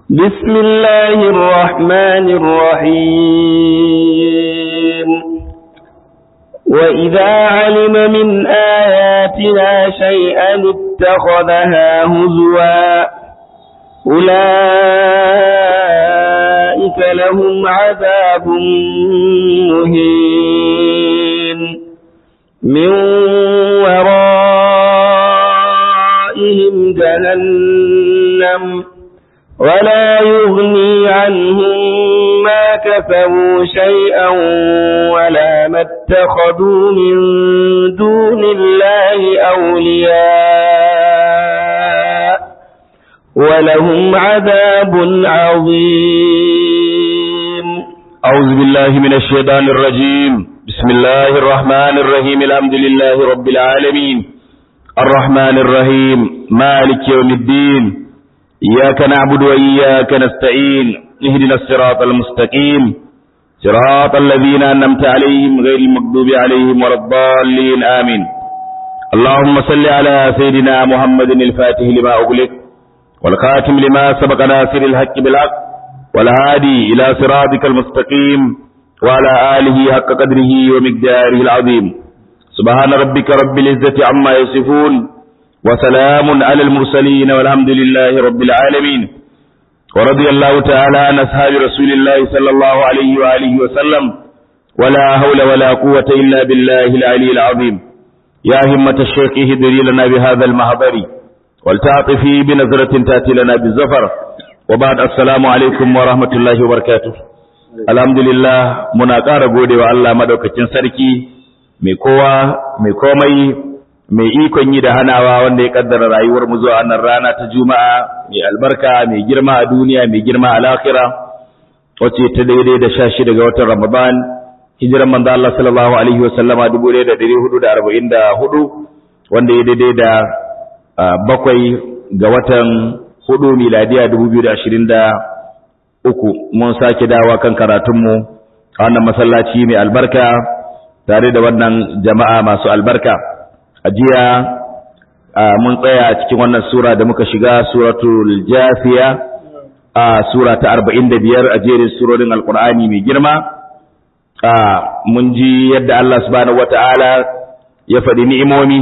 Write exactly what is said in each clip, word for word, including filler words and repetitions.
بسم الله الرحمن الرحيم وإذا علم من آياتنا شيئا اتخذها هزوا أولئك لهم عذاب مهين من ورائهم جهنم ولا يغني عنهم ما كسبوا شيئا ولا ما اتخذوا من دون الله أولياء ولهم عذاب عظيم. أعوذ بالله من الشيطان الرجيم. بسم الله الرحمن الرحيم. الحمد لله رب العالمين الرحمن الرحيم مالك يوم الدين إياك نعبد وإياك نستعين اهدنا الصراط المستقيم صراط الذين أنعمت عليهم غير المغضوب عليهم ولا الضالين آمين. اللهم صل على سيدنا محمد الفاتح لما أغلق والخاتم لما سبق ناصر الحق بالحق والهادي إلى صراطك المستقيم وعلى آله حق قدره ومقداره العظيم. سبحان ربك رب العزة عما يصفون وسلام على المرسلين والحمد لله رب العالمين. ورضي الله تعالى عن أصحاب رسول الله صلى الله عليه وآله وسلم ولا حول ولا قوة إلا بالله العلي العظيم. يا همة الشيخ اهدري لنا بهذا المحضر ولتعطفي بنظرة تأتي لنا بالزفر. وبعد السلام عليكم ورحمة الله وبركاته. الحمد لله muna ƙara gode wa Allah madaukakin sarki mai kowa mai komai mai ikon yi da hanawa wanda ya kaddara rayuwar mu zuwa wannan rana ta Juma'a mai albarka mai girma a duniya mai girma a lahira wacce ta daidai da sha shida ga watan Ramadan hijiran manzo Allah sallallahu alaihi wasallama dubu ɗaya da ɗari hudu da arba'in da hudu wanda ya daidai da bakwai ga watan hudu miladiya dubu biyu da ashirin da uku. Mun sake dawa kan karatunmu a wannan masallaci mai albarka tare da wannan jama'a masu albarka. A jiya mun tsaya a cikin wannan sura da muka shiga suratul Jafiya a sura ta arba'in da biyar a jerin surorin Alƙur'ani mai girma. Mun ji yadda Allah subhanahu wata'ala ya faɗi ni'imomi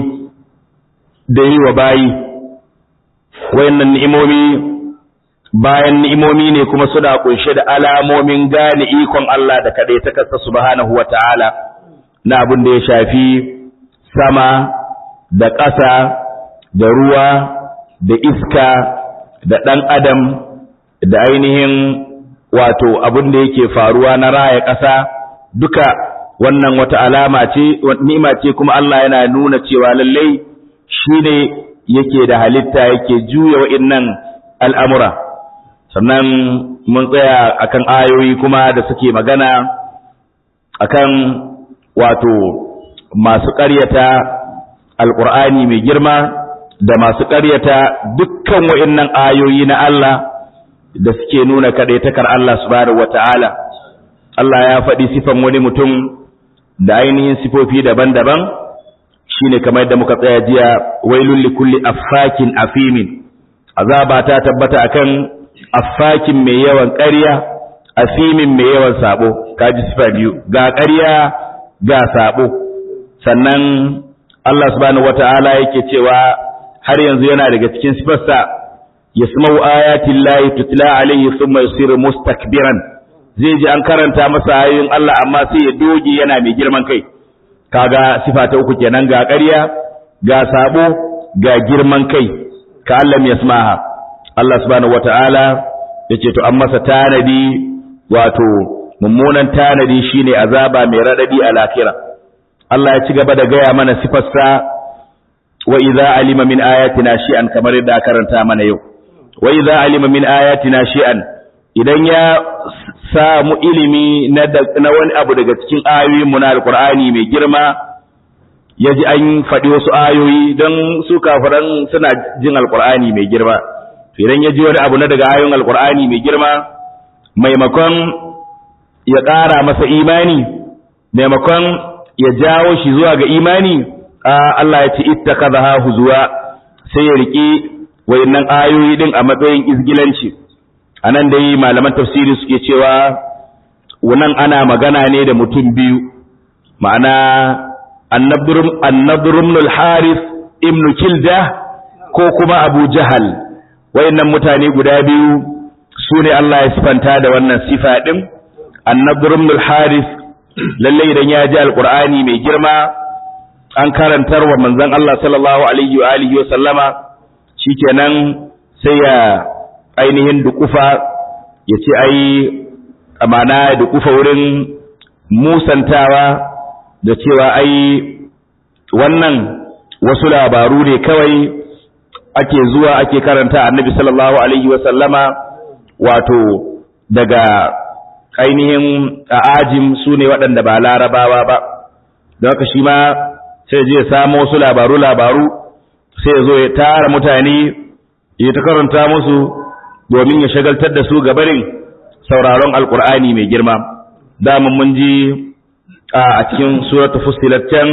da yi wa bayi. Wayannan ni'imomi bayan ni'imomi ne kuma suna kunshe da alamomin gane ikon Allah da kaɗai ta kasa subhanahu wata'ala na abin da ya shafi sama da ƙasa da ruwa da iska da ɗan adam da ainihin wato abin da yake faruwa na raya ƙasa duka wannan wata alama ce ni'ima ce kuma Allah yana nuna cewa lallai shine yake da halitta yake juya wa'innan al'amura. Sannan mun tsaya akan ayoyi kuma da suke magana akan wato masu ƙaryata Alƙur'ani mai girma da masu ƙaryata dukkan wa'innan ayoyi na Allah da suke nuna kaɗaitakar Allah subhanahu wata'ala. Allah ya faɗi sifan wani mutum da ainihin sifofi daban-daban shine kamar yadda muka tsaya jiya wailul likulli affakin afimin. Azaba ta tabbata akan affakin mai yawan ƙarya afimin mai yawan sabo. Kaji sifa biyu, ga ƙarya ga sabo. Sannan Allah subhanahu wata'ala yake cewa har yanzu yana daga cikin sifarsa yasma'u ayatin lahi tutla alayhi thumma yusiru mustakbiran. Zai ji an karanta masa ayoyin Allah amma sai ya doge yana mai girman kai. Kaga sifa ta uku kenan, ga ƙarya ga sabo ga girman kai ka Allah ya yasmaha. Allah subhanahu wata'ala yace to an masa tanadi wato mummunan tanadi shine azaba mai radadi a lahira. Allah ya ci gaba da gaya mana sifarsa wa idza alima min ayatina shay'an kamar yadda karanta mana yau. Wa idza alima min ayatina shay'an idan ya samu ilimi na na wani abu daga cikin ayoyin mu na Alqur'ani mai girma yaji an faɗi wasu ayoyi don su kafiran suna jin Alqur'ani mai girma. To idan yaji wani abu na daga ayoyin Alqur'ani mai girma maimakon ya ƙara masa imani maimakon ya jawo shi zuwa ga imani Allah ya ce ittakazaha huzwa sai ya riki wayannan ayoyi din a matsayin izgilanci anan dai malaman tafsiri suke cewa wannan ana magana ne da mutum biyu, ma'ana An-Nadr ibn al-Harith ibn Kilda ko kuma Abu Jahal. Wayannan mutane guda biyu sune Allah ya sifanta da wannan sifa din. An-Nadr ibn al-Harith lalle idan ya ji alqur'ani mai girma an karantar wa manzon Allah sallallahu alaihi wa alihi wa sallama, shikenan sai ya ainihin dukufa ya ce ai amana dukufa wurin musantawa da cewa ai wannan wasu labaru ne kawai ake zuwa ake karanta annabi sallallahu alaihi wa sallama, wato daga ainihin ajim su ne waɗanda ba larabawa ba, don haka shi ma sai je samu wasu labaru labaru sai ya zo ya tara mutane ya ta karanta musu domin ya shagaltar da su gabarin sauraron alkur'ani mai girma. Daman mun ji a cikin suratul fussilat can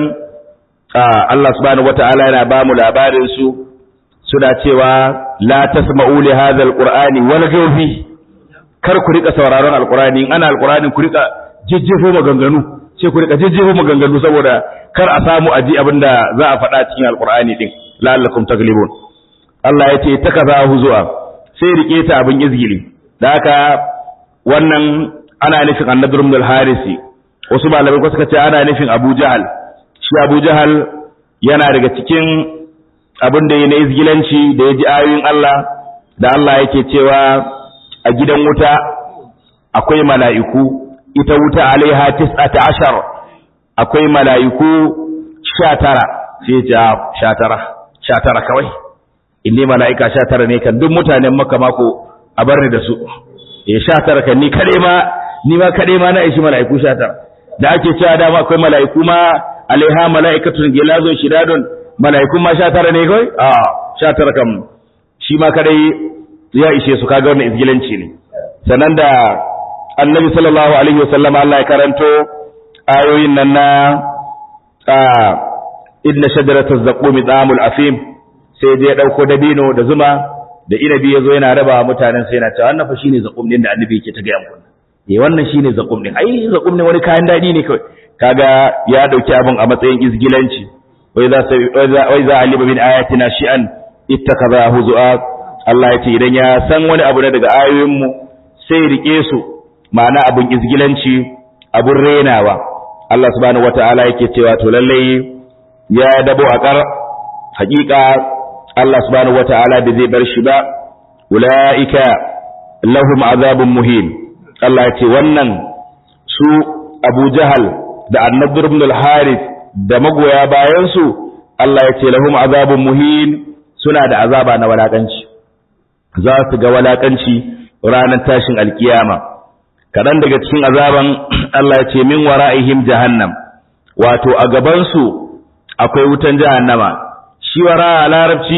Allah subhanahu wata'ala yana ba mu labarin su suna cewa la tasma'u li hadha alqur'ani walghaw fi, kar ku rika sauraron alqur'ani, ana alqur'ani ku rika jijjefo maganganu, sai ku rika jijjefo maganganu saboda kar a samu aji abinda za a faɗa cikin alqur'ani din, la'allakum taglibun. Allah ya ce takaza huzu'a, sai rike ta abin izgili. Da haka wannan ana nufin An-Nadr ibn al-Harisi, wasu malamai ko suka ce ana nufin Abu Jahal. Shi Abu Jahal yana daga cikin abin da ya na izgilanci da ya ji ayoyin Allah da Allah yake cewa a gidan wuta akwai mala'iku, ita wuta alaiha tis'ata ashar, akwai mala'iku sha tara, sai ja sha tara sha tara kawai, inni mala'ika sha tara ne kan duk mutanen Makka mako a barni da su, ya sha tara kan ni kade ma ni ma kade ma na ishi mala'iku sha tara, da ake cewa dama akwai mala'iku ma alaiha mala'ikatun gilazun shidadun, mala'ikun ma sha tara ne kawai, a sha tara kan shi ma kadai ya ishe su, kaga wannan izgilanci ne. Sannan da annabi sallallahu alaihi wasallam Allah ya karanto ayoyin nan na inna shajarataz zaqumi da'amul afim, sai dai ya dauko dabino da zuma da inabi yazo yana raba mutanen, sai yana cewa wannan fa shine zaqum din da annabi yake ta ga yanku, eh wannan shine zaqum din, ai zaqum ne wani kayan dadi ne kawai, kaga ya dauki abin a matsayin izgilanci. wai za wai za aliba min ayatina shi'an ittakaza huzu'a, Allah ya ce idan ya san wani abu ne daga ayoyin mu sai rike su, ma'ana abin izgilanci, abun renawa. Allah subhanahu wataala yake cewa to lalle ya dabo akar, hakika Allah subhanahu wataala bai zai bar shi ba. Ulaika lahum azabun muhin, Allah ya ce wannan su Abu Jahal da An-Nadr ibn al-Harith da magoya bayan su, Allah ya ce lahum azabun muhin, suna da azaba na walakanci, za su ga walakanci ranar tashin alkiyama. Kadan daga cikin azaban Allah ya ce min wara'ihim jahannam, wato a gaban su akwai wutan jahannama. Shi wara a larabci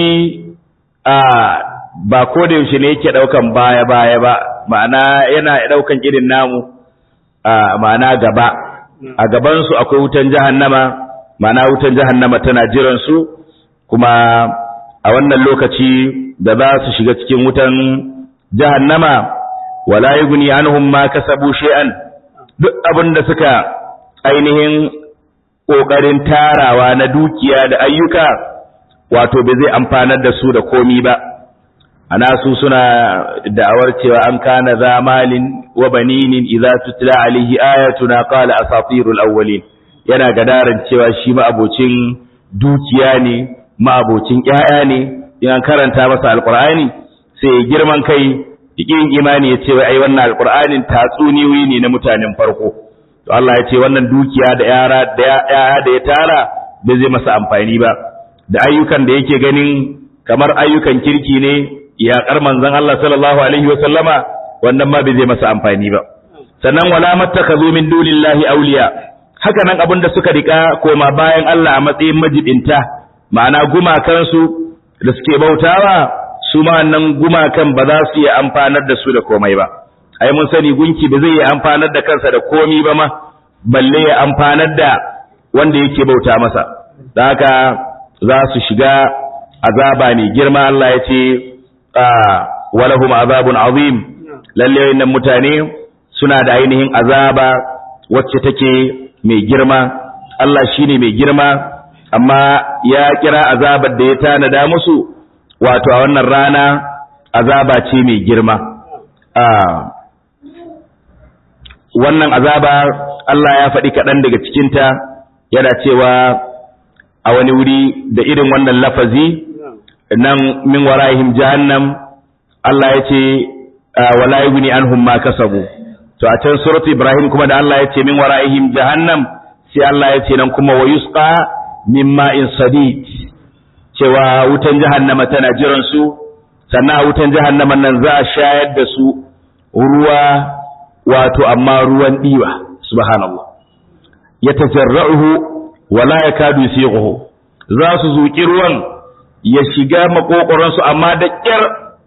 a ba ko da yaushe ne yake daukan baya baya ba, ma'ana yana daukan irin namu a ma'ana gaba. A gaban su akwai wutan jahannama, ma'ana wutan jahannama tana jiran su, kuma a wannan lokaci da za su shiga cikin wutan jahannama wala yughni anhum ma kasabu shay'an, duk abin da suka ainihin kokarin tarawa na dukiya da ayyuka, wato bai zai amfanar da su da komi ba. Ana su suna da'awar cewa an kana zamalin wa baninin idza tutla alaihi ayatuna qala asatirul awwalin, yana gadaran cewa shi ma abocin dukiya ne, ma abocin ƴaƴa ne, in karanta masa alqur'ani sai girman kai, yin imani ya ce wai ai wannan alqur'anin tatsuniyoyi ne na mutanen farko. To Allah ya ce wannan dukiya da yara da ƴaƴa da ya tara bai zai masa amfani ba, da ayyukan da yake ganin kamar ayyukan kirki ne, yaƙar manzon Allah sallallahu alaihi wa sallama, wannan ma bai zai masa amfani ba. Sannan wala mattakazu min dunillahi awliya, haka nan abin da suka rika koma bayan Allah a matsayin majibinta, ma'ana gumakansu da suke bautawa, su ma nan gumakan ba za su yi amfanar da su da komai ba. Ai mun sani gunki ba zai yi amfanar da kansa da komi ba ma, balle ya amfanar da wanda yake bauta masa. Da haka za su shiga azaba ne girma. Allah ya ce walahum azabun azim, lalle wayannan mutane suna da ainihin azaba wacce take mai girma. Allah shine mai girma, amma ya kira azabar da ya tanada musu wato a wannan rana azaba ce mai girma. Wannan azaba Allah ya faɗi kaɗan daga cikinta, yana cewa a wani wuri da irin wannan lafazi nan min wara'ihim jahannam, Allah ya ce wala yughni anhum ma kasabu. To a can suratu Ibrahim kuma da Allah ya ce min wara'ihim jahannam, sai Allah ya ce nan kuma wa yusqa min ma'in sadid, cewa wutan jahannama tana jiran su, sannan a wutan jahannaman nan za a shayar da su ruwa, wato amma ruwan diwa. Subhanallah, yatajarra'uhu wala yakadu yusighuhu, za su zuki ruwan ya shiga makokoran su, amma da kyar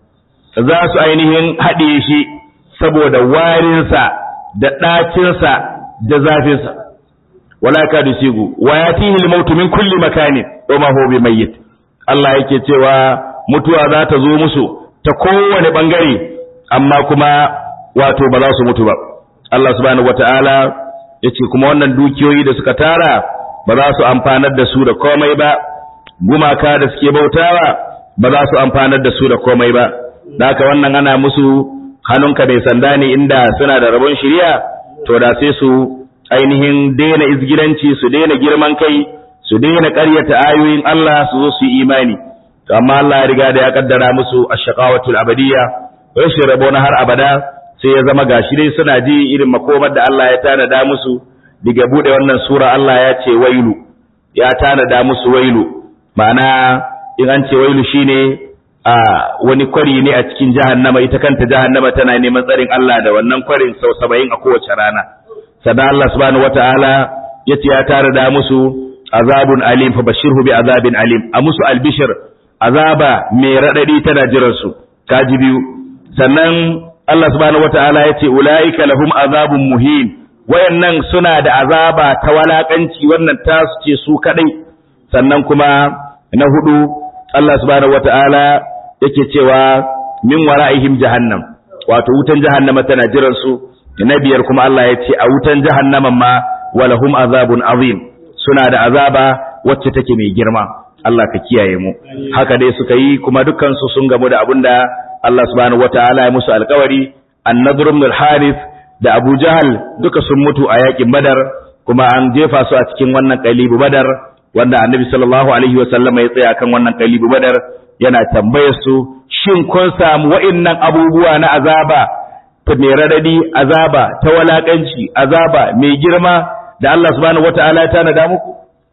za su ainihin haɗe shi saboda warinsa da ɗacinsa da zafinsa. wala yakadu yusighu wa yatihi al-mautu min kulli makanin wa ma huwa bimayyit. Allah yake cewa mutuwa za ta zo musu ta kowane bangare, amma kuma wato ba za su mutu ba. Allah subhanahu wataala yace kuma wannan dukiyoyi da suka tara ba za su amfanar da su da komai ba, gumaka da suke bautawa ba za su amfanar da su da komai ba. Haka wannan ana musu hannunka mai sanda ne, inda suna da rabon shiriya to da sai su ainihin daina izgiranci, su daina girman kai, su daina ƙaryata ayoyin Allah, su zo su yi imani. To amma Allah ya riga da ya kaddara musu ash-shaqawatul abadiyya, rashin rabo na har abada, sai ya zama gashi dai suna ji irin makomar da Allah ya tanada musu. Daga bude wannan sura Allah ya ce wailu, ya tanada musu wailu, ma'ana in an ce wailu shine a wani kwari ne a cikin jahannama. Ita kanta jahannama tana neman tsarin Allah da wannan kwarin sau saba'in a kowace rana. Sannan Allah subhanahu wata'ala ya ce ya tanada musu azabun alim, fa bashirhu bi azabin alim, a musu albishir azaba mai radadi tana jiran su. Kaji biyu. Sannan Allah subhanahu wata'ala ya ce ulaika lahum azabun muhin, wayannan suna da azaba ta walakanci, wannan tasu ce su kadai. Sannan kuma na hudu Allah subhanahu wata'ala yake cewa min wara'ihim jahannam, wato wutan jahannama tana jiran su. Na biyar kuma Allah ya ce a wutan jahannaman ma walahum azabun azim, suna da azaba wacce take mai girma. Allah ka kiyaye mu. Haka dai suka yi, kuma dukkan su sun gamu da abinda Allah subhanahu wataala ya musu alƙawari. An-Nadr ibn al-Harith da Abu Jahal duka sun mutu a yakin Badar, kuma an jefa su a cikin wannan qalibu Badar, wanda Annabi sallallahu alaihi wa sallam ya tsaya kan wannan qalibu Badar yana tambayar su, shin kun samu wa'annan abubuwa na azaba ta mai radadi, azaba ta walakanci, azaba mai girma da Allah subhanahu wataala ya tanada muku?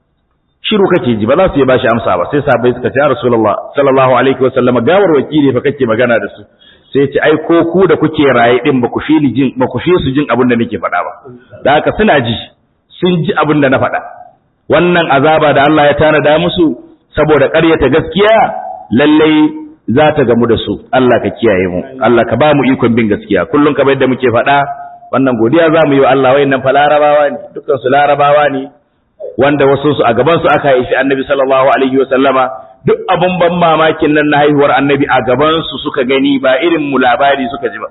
Shiru kake ji, ba za su yi bashi amsa ba. Sai sahabbai suka ce ya Rasulullah sallallahu alaihi wa sallam, gawar wakili fa kake magana da su. Sai ya ce ai ko ku da kuke raye din ba ku fi ni jin, ba ku fi su jin abin da nake faɗa ba. Da haka suna ji, sun ji abin da na faɗa. Wannan azaba da Allah ya tanada musu saboda ƙaryata gaskiya, lallai za ta gamu da su. Allah ka kiyaye mu, Allah ka ba mu ikon bin gaskiya. Kullum kamar yadda muke faɗa, wannan godiya za mu yi wa Allah. Wayannan fa larabawa ne, dukkan su larabawa ne, wanda wasu su a gaban su aka haifi Annabi sallallahu alaihi wa sallama. Duk abun ban mamakin nan na haihuwar Annabi a gaban su suka gani, ba irin mu labari suka ji ba.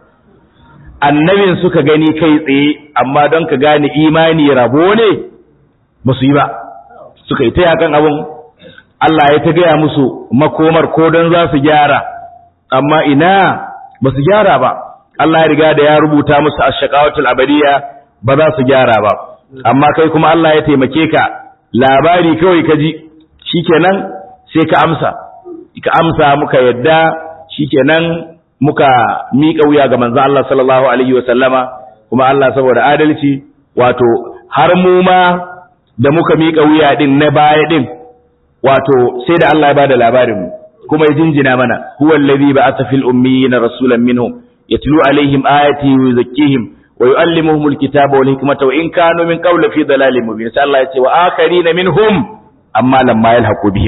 Annabin suka gani kai tsaye, amma don ka gane imani rabo ne ba su yi ba, suka yi ta yakan abun. Allah ya ta gaya musu makomar ko don za su gyara, amma ina ba su gyara ba. Allah ya riga da ya rubuta musu ash-shaqawatul abadiyya, ba za su gyara ba. Amma kai kuma Allah ya taimake ka, labari kawai ka ji, shikenan sai ka amsa, ka amsa muka yadda, shikenan muka miƙa wuya ga manzon Allah sallallahu alaihi wa sallama. Kuma Allah saboda adalci, wato har mu ma da muka miƙa wuya din na baya din, wato sai da Allah ya bada labarin mu, kuma ya jinjina mana. Huwa allazi ba'atha fil ummiyina rasulan minhum yatlu alaihim ayati wa yuzakkihim wa yuallimuhumul kitaba wal hikmata wa in kanu min qablu fi dalalin mubin. Sai Allah ya ce wa akharina minhum amma lamma yalhaqu bihim.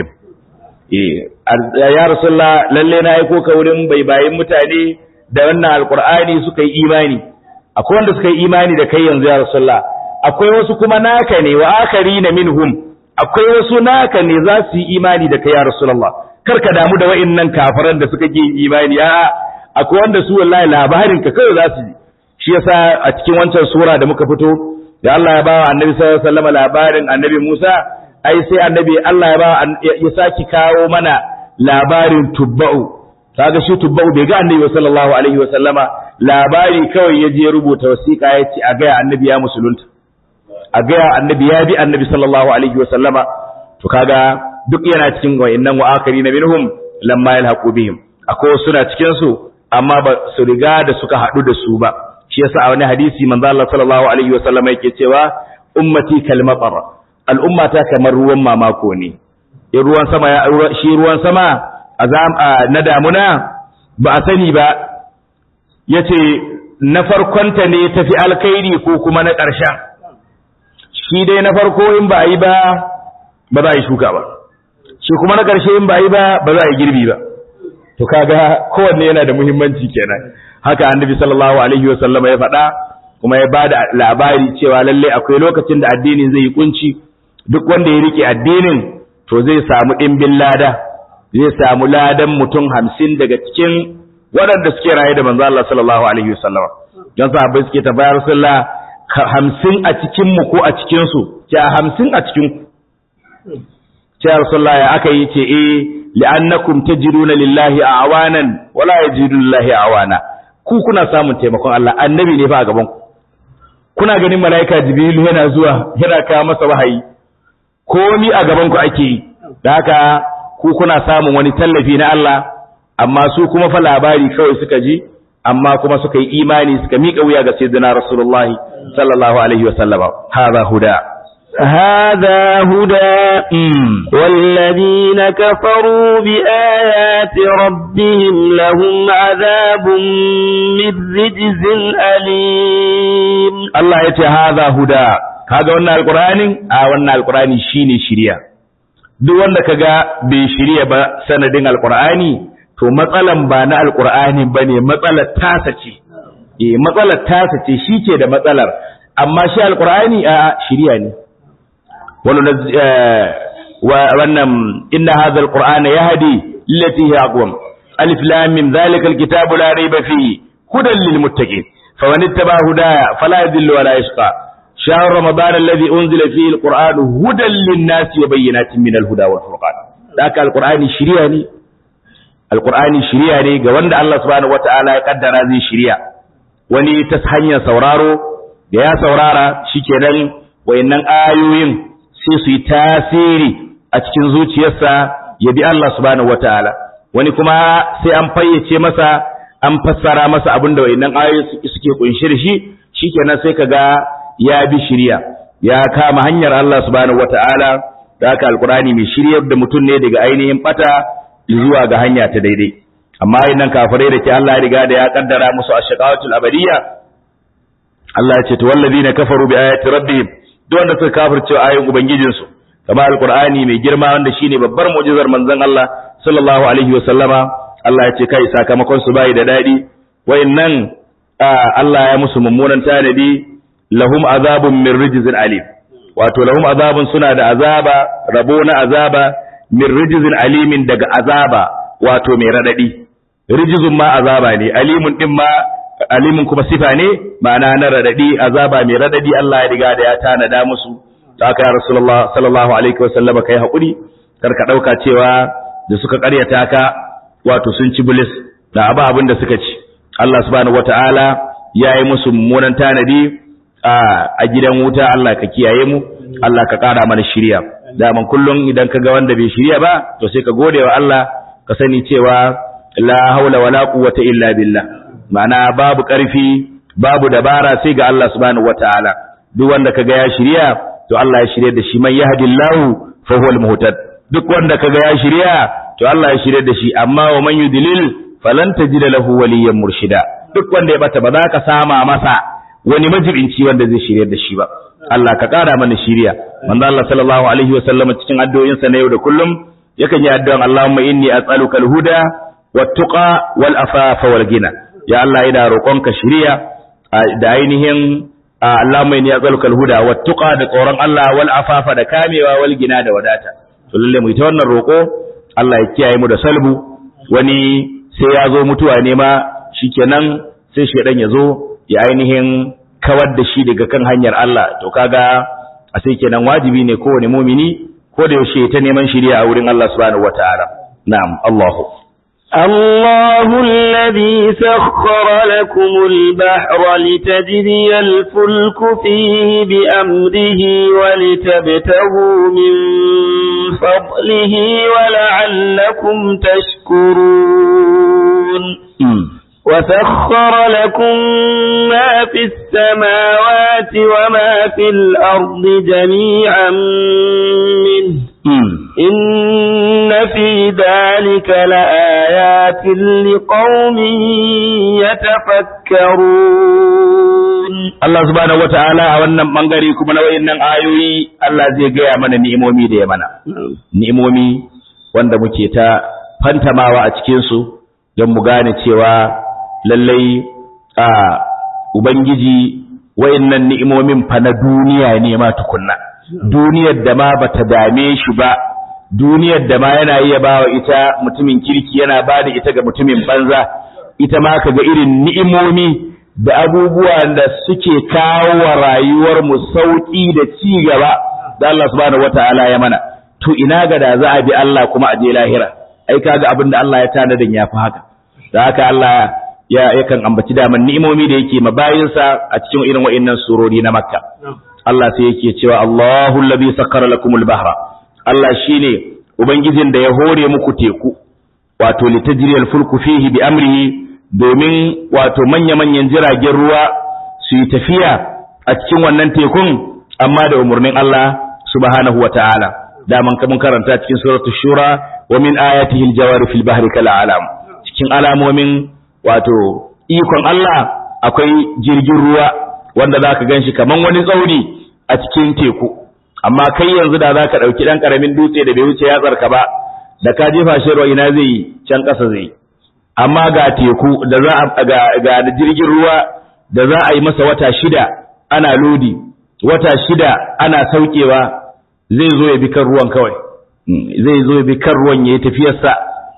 Eh ya rasulullah, lalle na aiko ka wurin baibayin mutane da wannan alqur'ani suka yi imani. Akwai wanda suka yi imani da kai yanzu ya rasulullah, akwai wasu kuma naka ne, wa akharina minhum, akwai wasu naka ne za su yi imani da kai ya rasulullah. Kar ka damu da wa'annan kafiran da suka yi imani, a akwai wanda su wallahi labarin ka kawai za su ji. Shi yasa a cikin wancan sura da muka fito da Allah ya bawa annabi sallallahu alaihi wasallam labarin annabi Musa, ai sai annabi Allah ya ba ya saki kawo mana labarin tubba'u. Kaga shi tubba'u bai ga annabi sallallahu alaihi wasallama, labari kawai ya je rubuta wasiƙa ya ce a ga annabi ya musulunta, a ga annabi ya bi annabi sallallahu alaihi wasallama. To kaga duk yana cikin wa'annan wa akharina minhum lamma yalhaqu bihim, akwai suna cikin su amma ba su riga da suka hadu da su ba. Shi yasa a wani hadisi manzo Allah sallallahu alaihi wasallama yake cewa ummati kal matar, al'ummata kamar ruwan mamako ne. In ruwan sama ya shi ruwan sama azam na damuna ba a sani ba, yace na farkonta ne tafi alkhairi ko kuma na ƙarshen. Shi dai na farko in ba a yi ba ba za a yi shuka ba, shi kuma na ƙarshe in ba a yi ba ba za a yi girbi ba. To kaga kowanne yana da muhimmanci kenan. Haka annabi sallallahu alaihi wasallam ya faɗa, kuma ya bada labari cewa lalle akwai lokacin da addinin zai yi kunci. Duk wanda ya rike addinin to zai samu ɗimbin lada, zai samu ladan mutum hamsin daga cikin waɗanda suke raye da manzo Allah sallallahu alaihi wasallam. Don sahabbai suke tabayar sallah hamsin a cikin mu ko a cikin su, ce hamsin a cikin ku. Ce Rasulullah ya aka yi ce eh li'annakum tajiduna lillahi awanan wala yajidu lillahi awana. Ku kuna samun taimakon Allah, annabi ne fa a gaban ku. Kuna ganin malaika Jibril yana zuwa yana kawo masa wahayi, komi a gaban ku ake yi. Da haka ku kuna samun wani tallafi na Allah, amma su kuma fa labari kawai suka ji, amma kuma suka yi imani suka miƙa wuya ga sayyidina Rasulullahi sallallahu alaihi wa sallama. Hadha huda هذا هدى والذين كفروا بآيات ربهم لهم عذاب من رجز أليم. الله يتي هذا هدى. kaga wannan alqur'ani a wannan alqur'ani shine shiriya. Duk wanda kaga bai shiriya ba sanadin alqur'ani to matsalan ba na alqur'ani bane, matsalar tasa ce. Eh matsalar tasa ce, shike da matsalar, amma shi alqur'ani a shiriya ne. wannan inna hadha alqur'ana yahdi lillati hiya aqwam alif lam mim dhalika alkitabu la rayba fihi hudan lilmuttaqin faman ittaba hudaya fala yadhillu wa la yashqa shahr ramadan alladhi unzila fihi alqur'anu hudan lin-nasi wa bayyinatin min alhuda wal furqan. Daka alqur'ani shiriya ne, alqur'ani shiriya ne ga wanda Allah subhanahu wataala ya kaddara zai shiriya. Wani ta hanyar sauraro da ya saurara shikenan wayannan ayoyin sai su yi tasiri a cikin zuciyarsa ya bi Allah subhanahu wataala. Wani kuma sai an fayyace masa, an fassara masa abin da wayannan ayoyi suke kunshi da shi, shikenan sai kaga ya bi shiriya, ya kama hanyar Allah subhanahu wataala. Da haka alqur'ani mai shiryar da mutum ne daga ainihin bata zuwa ga hanya ta daidai. Amma wayannan kafirai da ke Allah ya riga da ya kaddara musu ashqawatul abadiyya, Allah ya ce to wallazina kafaru bi ayati rabbihim, duk wanda suka kafirce ayoyin ubangijinsu, kama alqur'ani mai girma wanda shine babbar mu'jizar manzon Allah sallallahu alaihi wa sallama, Allah ya ce kai sakamakon su bai da dadi. Wayannan Allah ya musu mummunan tanadi, lahum azabun min rijzin alim. Wato lahum azabun, suna da azaba, rabo na azaba, min rijzin alimin, daga azaba wato mai radadi. Rijzun ma azaba ne, alimun din ma alimin kuma sifa ne, ma'ana na radadi, azaba mai radadi Allah ya riga da ya tanada musu. Haka ya Rasulullah sallallahu alaihi wasallam kai hakuri, kar ka dauka cewa da suka karyata ka wato sun ci bilis da aba abin da suka ci. Allah subhanahu wataala ya yi musu mummunan tanadi a gidan wuta. Allah ka kiyaye mu, Allah ka kara mana shiriya. Daman kullum idan ka ga wanda bai shiriya ba to sai ka gode wa Allah, ka sani cewa la haula wala quwwata illa billah. Ma'ana babu ƙarfi, babu dabara sai ga Allah subhanahu wataala. Duk wanda kaga ya shirya to Allah ya shirye da shi, man yahdillahu fa huwal muhtad. Duk wanda kaga ya shirya to Allah ya shirye da shi, amma wa man yudlil falan tajid lahu waliyyan murshida. Duk wanda ya bata ba za ka sama masa wani majibinci wanda zai shirye da shi ba. Allah ka kara mana shiriya. Manzo Allah sallallahu alaihi wa sallam cikin addu'o'insa na yau da kullum yakan yi addu'an Allahumma inni as'aluka al-huda wat-tuqa wal-afafa wal-ghina. Ya Allah ina roƙonka shiriya da ainihin Allahumma inni as'aluka al-huda wat-tuqa, da tsoron Allah, wal-afafa, da kamewa, wal-ghina, da wadata. To lalle mu yi ta wannan roƙo, Allah ya kiyaye mu da salbu. Wani sai ya zo mutuwa ne ma shikenan sai shedan ya zo ya ainihin kawar da shi daga kan hanyar Allah. To kaga a sai kenan wajibi ne kowane mumini ko da yaushe ta neman shiriya a wurin Allah subhanahu wataala. Na'am, Allahu الله الذي سخر لكم البحر لتجري الفلك فيه بأمره ولتبتغوا من فضله ولعلكم تشكرون وسخر لكم ما في السماوات وما في الأرض جميعا منه إن في ذلك لآيات لقوم يتفكرون. الله سبحانه وتعالى a wannan bangare kuma na wayannan ayoyi Allah zai gaya mana ni'imomi da ya mana. Ni'imomi wanda muke ta fantamawa a cikin su don mu gane cewa lallai a ubangiji wayannan ni'imomin fa na duniya ne ma tukunna. Duniyar da ma bata dame shi ba, duniyar da ma yana iya bawa ita mutumin kirki yana bada ita ga mutumin banza, ita ma kaga irin ni'imomi da abubuwan da suke kawo wa rayuwar mu sauki da ci gaba da Allah subhanahu wataala ya mana. To ina ga da za a bi Allah kuma a je lahira, ai kaga abin da Allah ya tanada ya fi haka. Da haka Allah ya yakan ambaci daman ni'imomi da yake mabayinsa a cikin irin wa'annan surori na Makka. Allah sai yake cewa Allahu allazi sakkara lakumul bahra, Allah shine ubangijin da ya hore muku teku, wato litajriyal fulku fihi bi amrihi, domin wato manya-manyan jiragen ruwa su yi tafiya a cikin wannan tekun amma da umurnin Allah subhanahu wata'ala. Da man mun karanta cikin suratul shura, wa min ayatihi aljawari fil bahri kal alam. Cikin alamomin wato ikon Allah akwai jirgin ruwa wanda zaka ganshi kaman wani tsauni a cikin teku, amma kai yanzu da zaka dauki dan karamin dutse da bai wuce yatsarka ba, da ka jefa shi ruwa ina zai can kasa zai. Amma ga teku da za a ga, ga jirgin ruwa da za a yi masa wata shida ana lodi, wata shida ana saukewa, zai zo ya bi kan ruwan kawai, zai zo ya bi kan ruwan ya yi tafiyarsa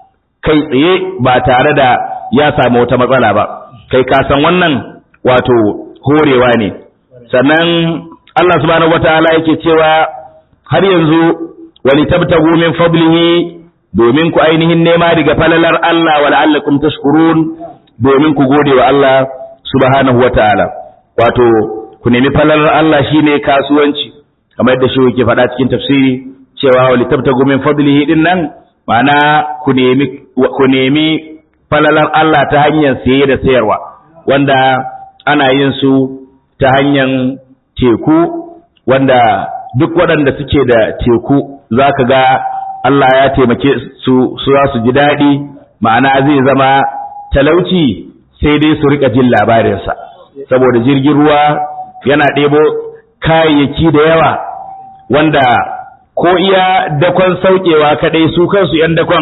kai tsaye ba tare da ya samu wata matsala ba. Kai ka san wannan wato horewa ne. Sannan Allah subhanahu wataala yake cewa har yanzu wali tabtagu min fadlihi, domin ku ainihin nema daga falalar Allah wa la'allakum tashkurun, domin ku gode wa Allah subhanahu wataala. Wato ku nemi falalar Allah shine kasuwanci, kamar yadda shi yake faɗa cikin tafsiri cewa wali tabtagu min fadlihi din nan ma'ana ku nemi ku nemi falalar Allah ta hanyar saye da sayarwa, wanda ana yin su ta hanyar teku, wanda duk waɗanda suke da teku zaka ga Allah ya taimake su su za su ji daɗi, ma'ana zai zama talauci sai dai su rika jin labarinsa, saboda jirgin ruwa yana ɗebo kayayyaki da yawa wanda ko iya dakon saukewa kaɗai su kansu ‘yan dakon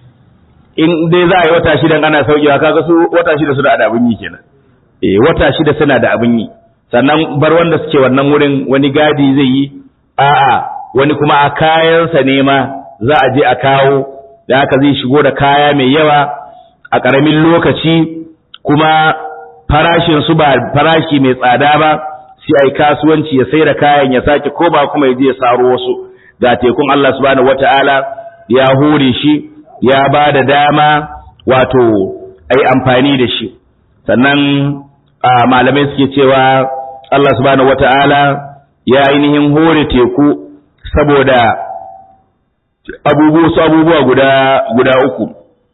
in dai za a yi wata shidan ana saukewa kaga su wata shida suna da abin yi kenan. E, wata shida suna da abin yi, sannan bar wanda suke wannan wurin wani gadi zai yi, a'a wani kuma a kayansa ne ma za a je a kawo, da haka zai shigo da kaya mai yawa a ƙaramin lokaci, kuma farashin su ba farashi mai tsada ba, sai ai kasuwanci ya sai da kayan ya sake ko ba kuma ya je ya saro wasu. Ga tekun Allah subhanahu wata'ala ya hore shi, ya ba da dama wato ai amfani da shi. Sannan malamai suke cewa Allah subhanahu wata'ala ya ainihin hore teku saboda abubuwa su abubuwa guda guda uku.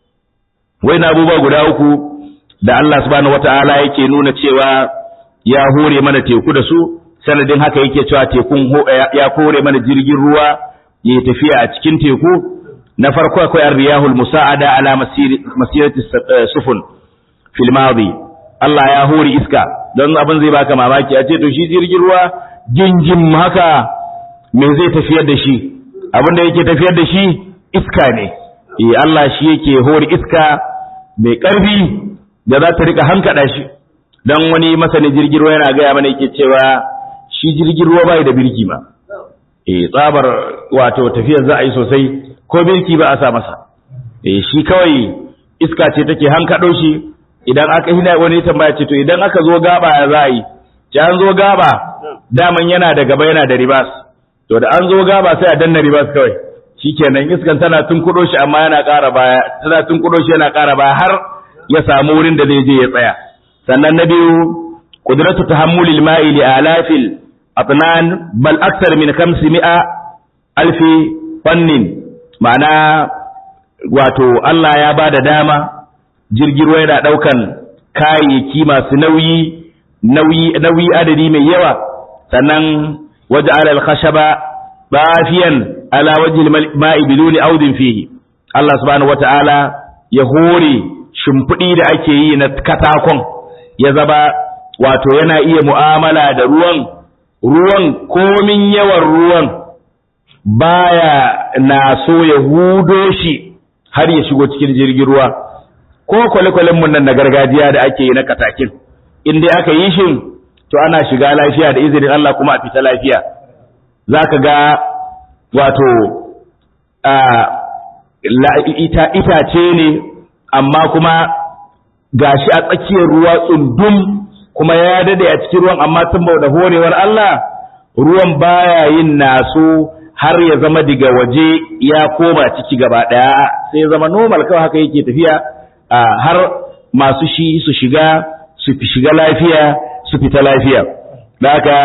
Waina abubuwa guda uku da Allah subhanahu wata'ala yake nuna cewa ya hore mana teku da su, sanadin haka yake cewa tekun ya hore mana jirgin ruwa ya tafiya a cikin teku. Na farko akwai ar-riyahul musa'ada ala masirati sufun fil madi. Allah ya hore iska, don abin zai baka mamaki, a ce to shi jirgin ruwa jinjin haka me zai tafiyar da shi? Abin da yake tafiyar da shi iska ne. Eh, Allah shi yake hore iska mai ƙarfi da za ta rika hankada shi. Dan wani masanin jirgin ruwa yana gaya mana yake cewa shi jirgin ruwa bai da birki ma. Eh, tsabar wato tafiyar za a yi sosai, ko birki ba a sa masa. Eh, shi kawai iska ce take hankado shi idan aka hina wani tambaya ce to idan aka zo gaba ya za a yi ce an zo gaba daman yana da gaba yana da ribas to da an zo gaba sai a danna ribas kawai shikenan iskan tana tunkudo shi amma yana ƙara baya tana tunkudo shi yana ƙara baya har ya samu wurin da zai je ya tsaya. Sannan na biyu qudratu tahammulil ma'i li alafil atnan bal akthar min khamsimi'a alfi fannin, ma'ana wato Allah ya bada dama jirgin ruwa yana daukan kayayyaki masu nauyi nauyi nauyi adadi mai yawa. Sannan waja'ala al-khashaba bafiyan ala wajhil ma'i biduni audin fihi, Allah subhanahu wata'ala ya hore shimfiɗi da ake yi na katakon ya zaba wato yana iya mu'amala da ruwan ruwan komin yawan ruwan baya na so ya hudo shi har ya shigo cikin jirgin ruwa. Ko kwale-kwalen mun nan na gargajiya da ake yi na katakin in dai aka yi shi to ana shiga lafiya da izinin Allah kuma a fita lafiya. Zaka ga wato ita itace ne amma kuma gashi a tsakiyar ruwa tsundum kuma ya dade a cikin ruwan, amma tun da horewar Allah ruwan baya yin naso har ya zama daga waje ya koma ciki gaba daya, sai ya zama normal kawai haka yake tafiya har masu shi su shiga su shiga lafiya su fita lafiya. Da haka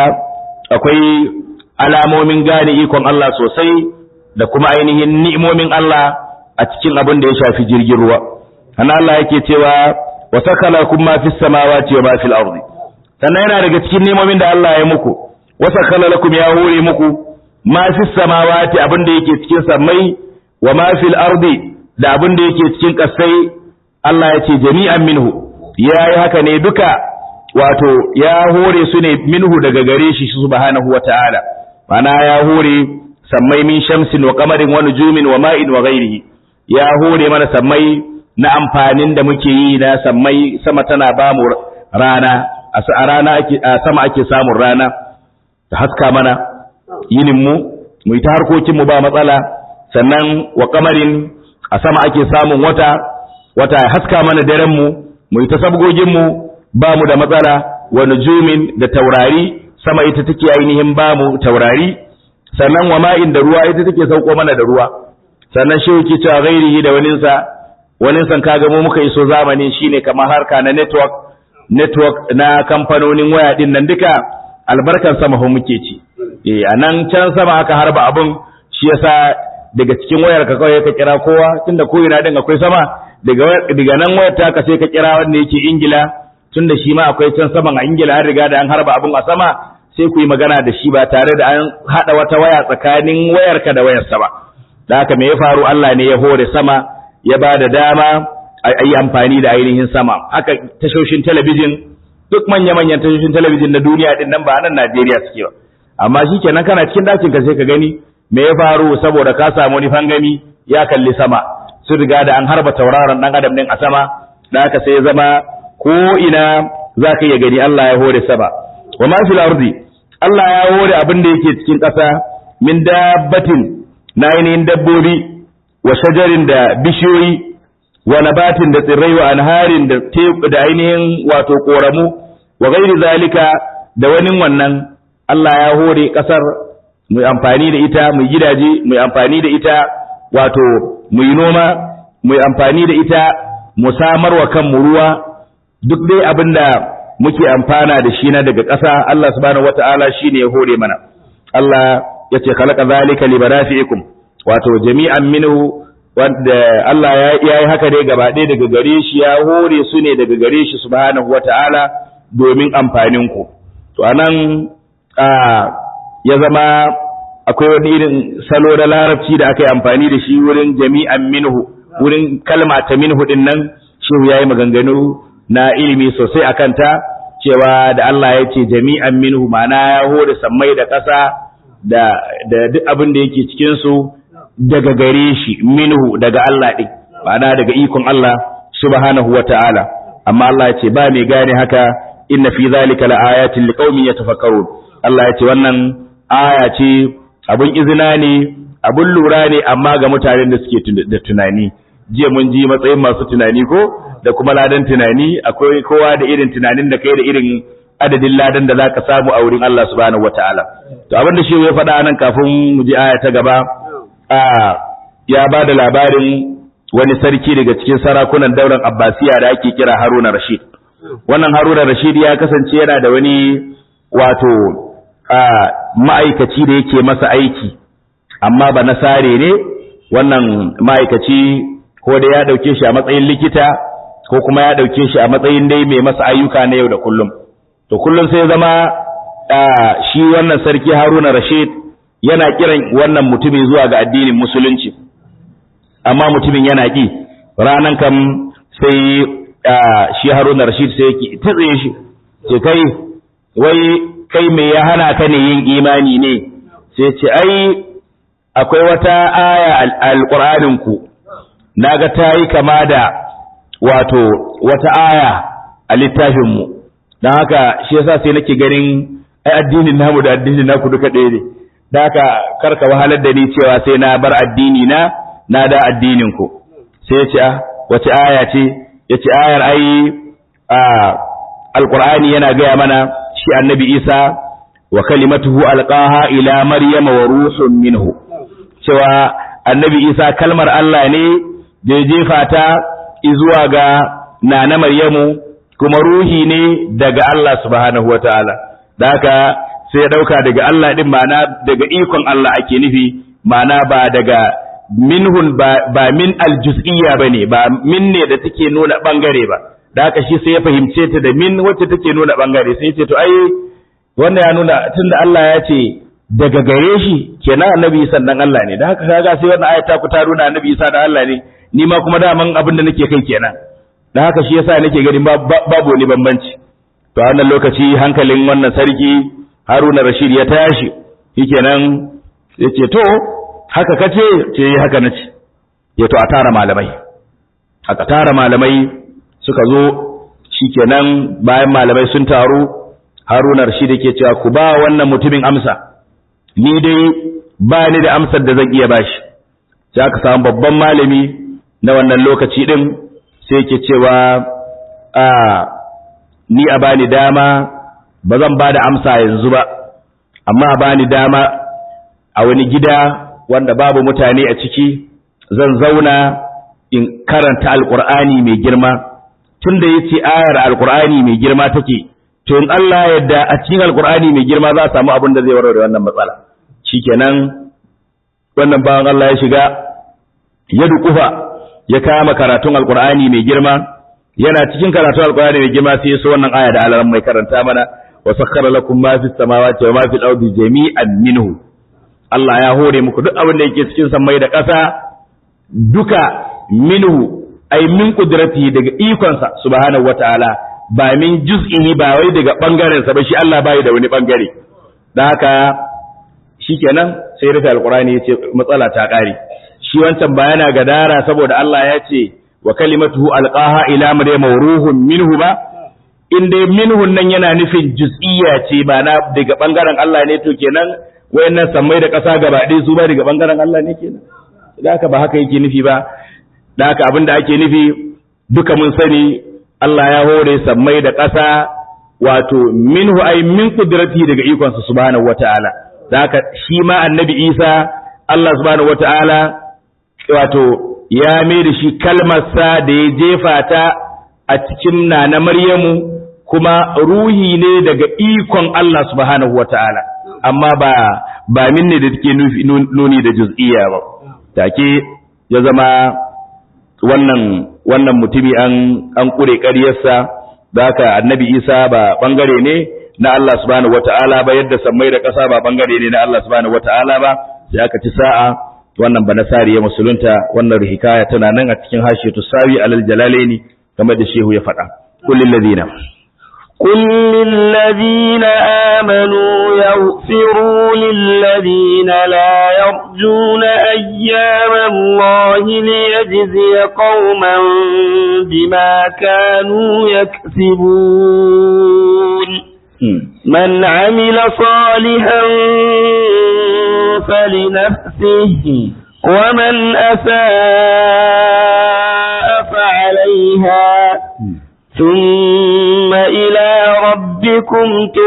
akwai alamomin gane ikon Allah sosai da kuma ainihin ni'imomin Allah a cikin abin da ya shafi jirgin ruwa. Ana Allah yake cewa wa sakalakum ma fis samawati wa ma fil ardi, sannan yana daga cikin ni'imomin da Allah ya muku, wa sakala lakum ya hore muku ma fis samawati abin da yake cikin samai wa ma fil ardi da abin da yake cikin kasai. Allah ya ce jami'an minhu, yayi haka ne duka wato ya hore su ne minhu daga gare shi subhanahu wa ta'ala. Mana ya hore sammai min shamsin wa qamarin wa nujumin wa ma'in wa ghairihi, ya hore mana sammai na amfanin da muke yi na sammai, sama tana ba mu rana a rana ake a sama ake samun rana ta haska mana yinin mu mu yi ta harkokin mu ba matsala. Sannan wa qamarin a sama ake samun wata wata ya haska mana daren mu mu yi ta sabgogin mu ba mu da matsala. Wa nujumin da taurari, sama ita take ainihin ba mu taurari. Sannan wa ma'in da ruwa ita take sauko mana da ruwa. Sannan shi yake cewa ghairihi da waninsa waninsa kaga mu muka iso zamani shine kamar harka na network network na kamfanonin waya din nan duka albarkan sama ho muke ci. Eh anan can sama aka harba abun, shi yasa daga cikin wayar ka kawai ka kira kowa tunda ko ina din akwai sama, daga daga nan wayar ta ka sai ka kira wanda yake Ingila tunda shi ma akwai can saman a Ingila an riga da an harba abun a sama, sai ku yi magana da shi ba tare da an hada wata waya tsakanin wayarka da wayarsa ba. Da haka me ya faru? Allah ne ya hore sama, ya ba da dama a yi amfani da ainihin sama. Haka tashoshin talabijin, duk manya-manyan tashoshin talabijin na duniya din nan ba nan Najeriya suke ba, amma shi kenan kana cikin ɗakin ka sai ka gani me ya faru, saboda ka samu wani fangami ya kalli sama, sun riga da an harba tauraron ɗan adam ɗin a sama. Da haka sai ya zama ko ina za ka iya gani Allah ya hore sama. Wa ma fil ardi, Allah ya hore abin da yake cikin ƙasa min dabbatin na ainihin dabbobi, wa shajarin da bishiyoyi, wa nabatin da tsirrai, wa anharin da da ainihin wato koramu, wa gairi zalika da wani wannan. Allah ya hore kasar mu amfani da ita, mu gidaje mu amfani da ita, wato mu yi noma mu amfani da ita, mu samar wa kanmu ruwa, duk dai abinda muke amfana da shi na daga ƙasa Allah subhanahu wataala shine ya hore mana. Allah yace khalaqa zalika libarafi'ikum, wato jami'an minhu, wanda Allah ya yi haka dai gaba ɗaya daga gare shi, ya hore su ne daga gare shi subhanahu wata'ala domin amfanin ku. To anan ya zama akwai wani irin salo da larabci da aka yi amfani da shi wurin jami'an minhu, wurin kalma ta minhu din nan shehu yayi maganganu na ilimi sosai akan ta, cewa da Allah ya ce jami'an minhu ma'ana ya hore sammai da ƙasa da da duk abin da yake cikin su daga gare shi, minhu daga Allah din, ma'ana daga ikon Allah subhanahu wata'ala. Amma Allah ya ce ba mai gane haka, inna fi zalika laayatin liqaumin yatafakkarun. Allah ya ce wannan aya ce, abun izina ne, abun lura ne, amma ga mutanen da suke da tunani. Jiya mun ji matsayin masu tunani ko da kuma ladan tunani, akwai kowa da irin tunanin da kai da irin adadin ladan da zaka samu a wurin Allah subhanahu wataala. To abin da shi ya faɗa nan kafin mu ji aya ta gaba, a ya ba da labarin wani sarki daga cikin sarakunan daular Abbasiya da ake kira Haruna Rashid. Wannan Haruna Rashid ya kasance yana da wani wato ma'aikaci da yake masa aiki, amma ba nasare ne. Wannan ma'aikaci ko da ya dauke shi a matsayin likita ko kuma ya dauke shi a matsayin dai mai masa ayyuka na yau da kullum. To kullum sai zama shi wannan sarki Haruna Rashid yana kiran wannan mutumin zuwa ga addinin musulunci, amma mutumin yana ki. Ranan kam sai shi Haruna Rashid sai yake tsaye shi, ce kai wai kai me ya hana ka ne yin imani ne? Sai ce ai akwai wata aya al-Qur'anin ku naga tayi kama da wato wata aya a littafin mu, dan haka shi yasa sai nake ganin ai addinin namu da addinin naku duka ɗaya ne, dan haka karka wahalar da ni cewa sai na bar addini na na da addinin ku. Sai ya ce ah wace aya ce? Yace ayar ai al-Qur'ani yana gaya mana shi annabi Isa wa kalimatuhu alqaha ila maryama wa ruhun minhu, cewa annabi Isa kalmar Allah ne da ya jefa ta zuwa ga nana Maryamu, kuma ruhi ne daga Allah subhanahu wataala. Da haka sai ya dauka daga Allah din, ma'ana daga ikon Allah ake nufi, ma'ana ba daga minhun ba, ba min aljuz'iyya bane, ba min ne da take nuna bangare ba. Da haka shi sai ya fahimce ta da min wacce take nuna bangare, sai ya ce to ai wannan ya nuna tunda Allah ya ce daga gare shi kenan annabi Isa dan Allah ne. Da haka kaga sai wannan ayata ku ta nuna annabi Isa dan Allah ne, ni ma kuma daman abin da nake kai kenan. Da haka shi yasa nake ganin babu wani bambanci. To a wannan lokaci hankalin wannan sarki Haruna Rashid ya tashi, shikenan yace to haka kace? Ce haka nace. Ya to a tara malamai, aka tara malamai suka zo. Shikenan bayan malamai sun taru, Haruna Rashid yake cewa ku ba wannan mutumin amsa, ni dai ba ni da amsar da zan iya bashi. Sai aka samu babban malami na wannan lokaci din, sai yake cewa a ni a bani dama, ba zan ba da amsa yanzu ba, amma a bani dama a wani gida wanda babu mutane a ciki, zan zauna in karanta alkur'ani mai girma. Tunda yace ayar alkur'ani mai girma take, to in Allah yadda a cikin alkur'ani mai girma za a samu abin da zai warware wannan matsala. Shikenan wannan bawan Allah ya shiga, ya dukufa ya kama karatun alkur'ani mai girma. Yana cikin karatun alkur'ani mai girma sai ya so wannan aya da alaran mai karanta mana, wa sakhkhara lakum ma fis samawati wa ma fil ardi jami'an minhu. Allah ya hore muku duk abin da yake cikin sammai da ƙasa duka, minhu ay min qudratihi, daga ikonsa subhanahu wataala, ba min juz'ihi, ba wai daga bangaren sa ba, shi Allah bai da wani bangare. Dan haka shikenan sai rufe alqur'ani yace matsala ta kare. Shi wancan bayana gadara saboda Allah ya ce wa kalimatuhu alqaha ila maryama ruhun minhu ba, in dai minhun nan yana nufin juz'iyya ce, ba na daga bangaren Allah ne, to kenan wayannan sammai da ƙasa gaba ɗaya su ba daga bangaren Allah ne kenan. Da haka ba haka yake nufi ba. Da haka abinda ake nufi duka mun sani, Allah ya hore sammai da ƙasa, wato minhu ay min qudratihi, daga ikonsa subhanahu wataala. Da haka shi ma annabi Isa Allah subhanahu wataala wato ya mai da shi kalmarsa da ya jefa ta a cikin nana Maryamu, kuma ruhi ne daga ikon Allah subhanahu wataala, amma ba ba min ne da take nuni da juz'iyya ba. Take ya zama wannan wannan mutumi an an kure ƙaryarsa. Da haka annabi Isa ba bangare ne na Allah subhanahu wataala ba, yadda sammai da ƙasa ba bangare ne na Allah subhanahu wataala ba. Sai aka ci sa'a wannan banasari ya musulunta. Wannan hikaya tana nan a cikin hashiyatu sawi alal jalalaini, kamar da shehu ya faɗa. kullil ladina قل للذين آمنوا يغفروا للذين لا يرجون أيام الله ليجزي قوما بما كانوا يكسبون. من عمل صالحا فلنفسه ومن أساء فعليه عليها ثم إلى ربكم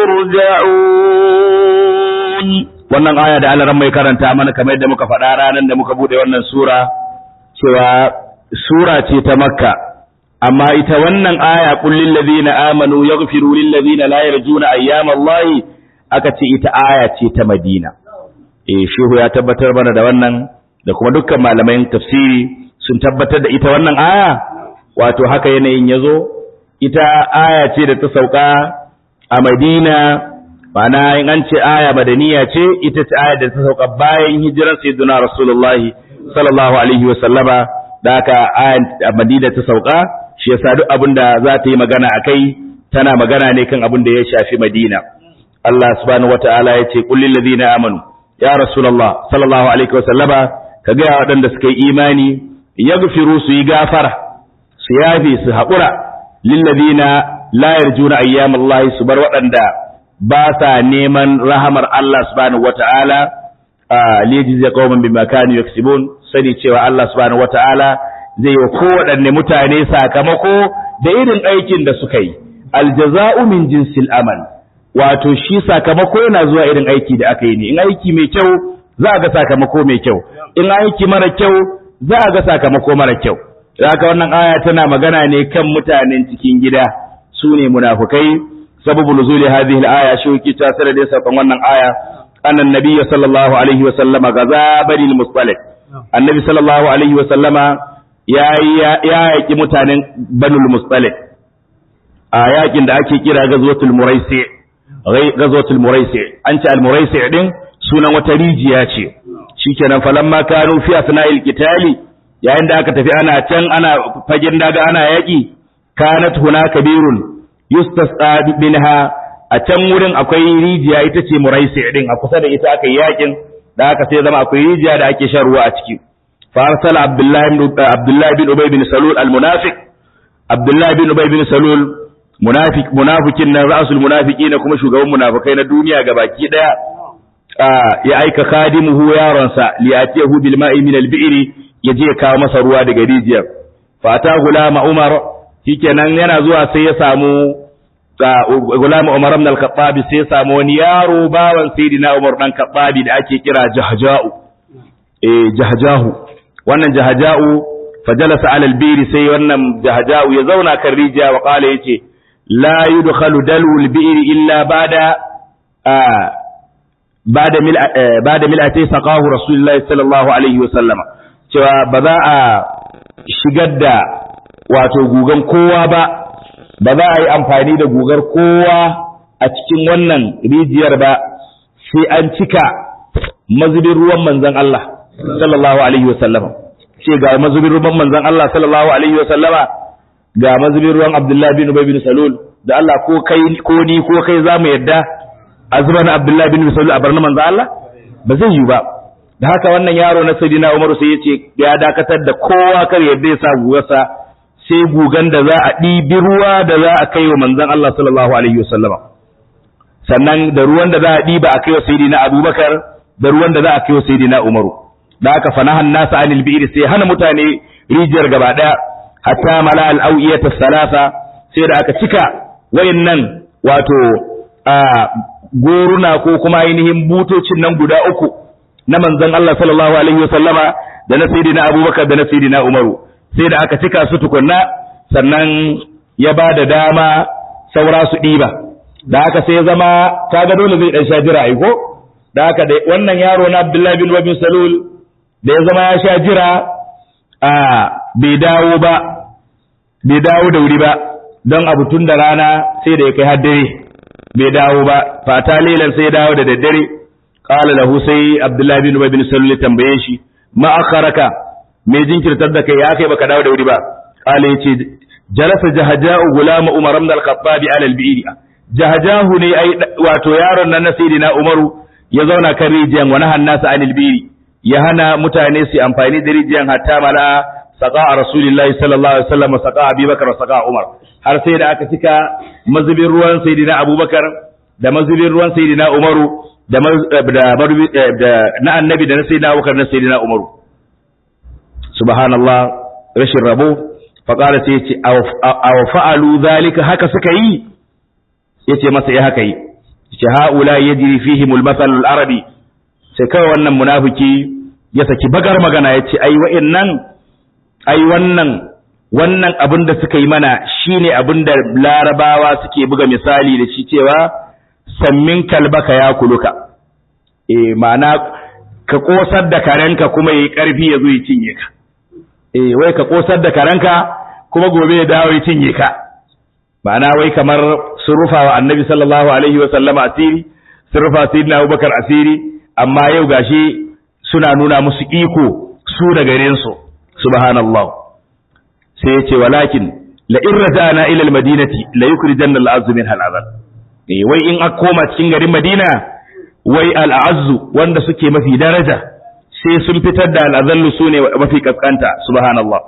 ترجعون. wannan aya da Allah ran mai karanta mana kamar yadda muka faɗa ranar da muka bude wannan sura cewa sura ce ta Makka, amma ita wannan aya qul lil ladina amanu yaghfiru lil ladina la yarjuna ayyamallahi aka ce ita aya ce ta Madina. Eh shehu ya tabbatar mana da wannan da kuma dukkan malaman tafsiri sun tabbatar da ita wannan aya wato haka yanayin yazo. Ita aya ce da ta sauka a Madina, bana in an ce aya madaniya ce ita ce aya da ta sauka bayan hijiran sayyidina Rasulullahi sallallahu alaihi wa sallama, da haka ayan a Madina ta sauka, shi yasa duk abin da za ta yi magana akai tana magana ne kan abin da ya shafi Madina. Allah subhanahu wataala ya ce qul lil ladina amanu, ya Rasulullah sallallahu alaihi wa sallama ka ga waɗanda suka yi imani yaghfiru su yi gafara su yafi su haƙura lilladina la yarjuna ayyamallahi su bar waɗanda ba sa neman rahamar Allah subhanahu wata'ala liyajzi qauman bima kanu yaksibun, sani cewa Allah subhanahu wata'ala zai yi kowaɗanne mutane sakamako da irin aikin da suka yi. Aljaza'u min jinsil amal, wato shi sakamako yana zuwa irin aiki da aka yi ne. In aiki mai kyau za a ga sakamako mai kyau, in aiki mara kyau za a ga sakamako mara kyau. Haka wannan aya tana magana ne kan mutanen cikin gida, su ne munafukai. Sababu nuzuli hadhihi al-aya shi yake ta tare da saukan wannan aya, annan nabiyyu sallallahu alaihi wa sallama gaza bani al-mustalik. Annabi sallallahu alaihi wa sallama ya ya yaki mutanen banul mustalik a yakin da ake kira gazwatul muraisi. Gazwatul muraisi, an ce al-muraisi din sunan wata rijiya ce. Shikenan falamma kanu fi asna'il qitali, yayin da aka tafi ana can ana fagen daga ana yaki, kanat hunaka birun yustasqa minha, a can wurin akwai rijiya ita ce muraisi din, a kusa da ita aka yi yakin, da aka sai zama akwai rijiya da ake shan ruwa a ciki. Fa arsala Abdullah ibn Abdullah bin Ubay bin Salul al-munafiq, Abdullah bin Ubay bin Salul munafiq, munafikin nan ra'sul munafiqina kuma shugaban munafikai na duniya gabaki daya, ya aika khadimuhu yaronsa liyatiyahu bil ma'i min al-bi'ri, yaje ya kawo masa ruwa daga rijiyar. Fa ta gulama Umar, shikenan yana zuwa sai ya samu gulama Umar ibn al-Khattab, sai ya samu wani yaro bawan sayyidina Umar dan Khattab da ake kira Jahja'u. Eh Jahja'u, wannan Jahja'u fajalasa ala al-bi'ri, sai wannan Jahja'u ya zauna kan rijiya wa qala yace la yudkhalu dalu al-bi'ri illa ba'da ba'da mil ba'da mil'ati saqahu rasulullahi sallallahu alaihi wa sallama, cewa ba za a shigar da wato gugan kowa ba, ba za a yi amfani da gugar kowa a cikin wannan rijiyar ba sai an cika mazubin ruwan manzon Allah sallallahu alaihi wa sallama. Ce ga mazubin ruwan manzon Allah sallallahu alaihi wa sallama, ga mazubin ruwan Abdullah bin Ubay bin Salul, da Allah ko kai ko ni ko kai zamu yadda azban Abdullah bin Salul a barna manzon Allah? Ba zai yi ba. Da haka wannan yaro na Sayyidina Umar sai yace ya dakatar da kowa kar yadda ya sa gugarsa sai gugan da za a ɗibi ruwa da za a kai wa manzon Allah sallallahu alaihi wa sallama, sannan da ruwan da za a ɗiba a kai wa Sayyidina Abubakar, da ruwan da za a kai wa Sayyidina Umaru. Da aka fanahan nasa anil bi'ir, sai hana mutane rijiyar gaba daya, hatta mala al-awiyat as-salasa, sai da aka cika wayannan wato a goruna ko kuma ainihin butocin nan guda uku na manzon Allah sallallahu alaihi wasallama, da na sayyidina Abubakar da na sayyidina Umaru, sai da aka cika su tukunna sannan ya ba da dama saura su diba. Da haka sai ya zama kaga dole zai dan sha jira ai ko, da haka dai wannan yaro na Abdullah bin Ubay bin Salul da ya zama ya sha jira a bai dawo ba, bai dawo da wuri ba, don abu tun da rana sai da ya kai har dare bai dawo ba. Fata lelan sai ya dawo da daddare, qala lahu, sai Abdullah bin Ubay bin Salul tambaye shi, ma akharaka, me jinkirtar da kai, ya kai baka dawo da wuri ba? Qala yace jalasa Jahja'u gulama Umar ibn al-Khattab ala al-bi'r. Jahja'u ne ai wato yaron nan na sayyidina Umaru ya zauna kan rijiyan, wa nahan nasu anil bi'r, ya hana mutane su amfani da rijiyan hatta mala saqa rasulullahi sallallahu alaihi wasallam, saqa Abubakar wa saqa Umar, har sai da aka cika mazubin ruwan sayyidina Abubakar da mazubin ruwan sayyidina Umaru da da na annabi da na sayyidina Abubakar na sayyidina Umaru. Subhanallah, rashin rabo fa qala sai yace aw fa'alu zalika haka suka yi yace masa eh haka yi yace haula yajri fihim al-mathal al-arabi sai kai wannan munafiki ya saki bagar magana yace ai wa'annan ai wannan wannan abin da suka yi mana shine abin da larabawa suke buga misali da shi cewa sammin kalbaka ya kuluka eh ma'ana ka kosar da karenka kuma yayi karfi yazo ya cinye ka eh wai ka kosar da karenka kuma gobe ya dawo ya cinye ka ma'ana wai kamar surufa wa annabi sallallahu alaihi wa sallama asiri surufa sayyidina abubakar asiri amma yau gashi suna nuna musu iko su da garin su subhanallah sai yace walakin la in rajana ila almadinati la yukrijanna al'azzu min al'azab eh wai in aka koma cikin garin Madina wai al'azzu wanda suke mafi daraja sai sun fitar da al'azallu sune mafi kaskanta subhanallah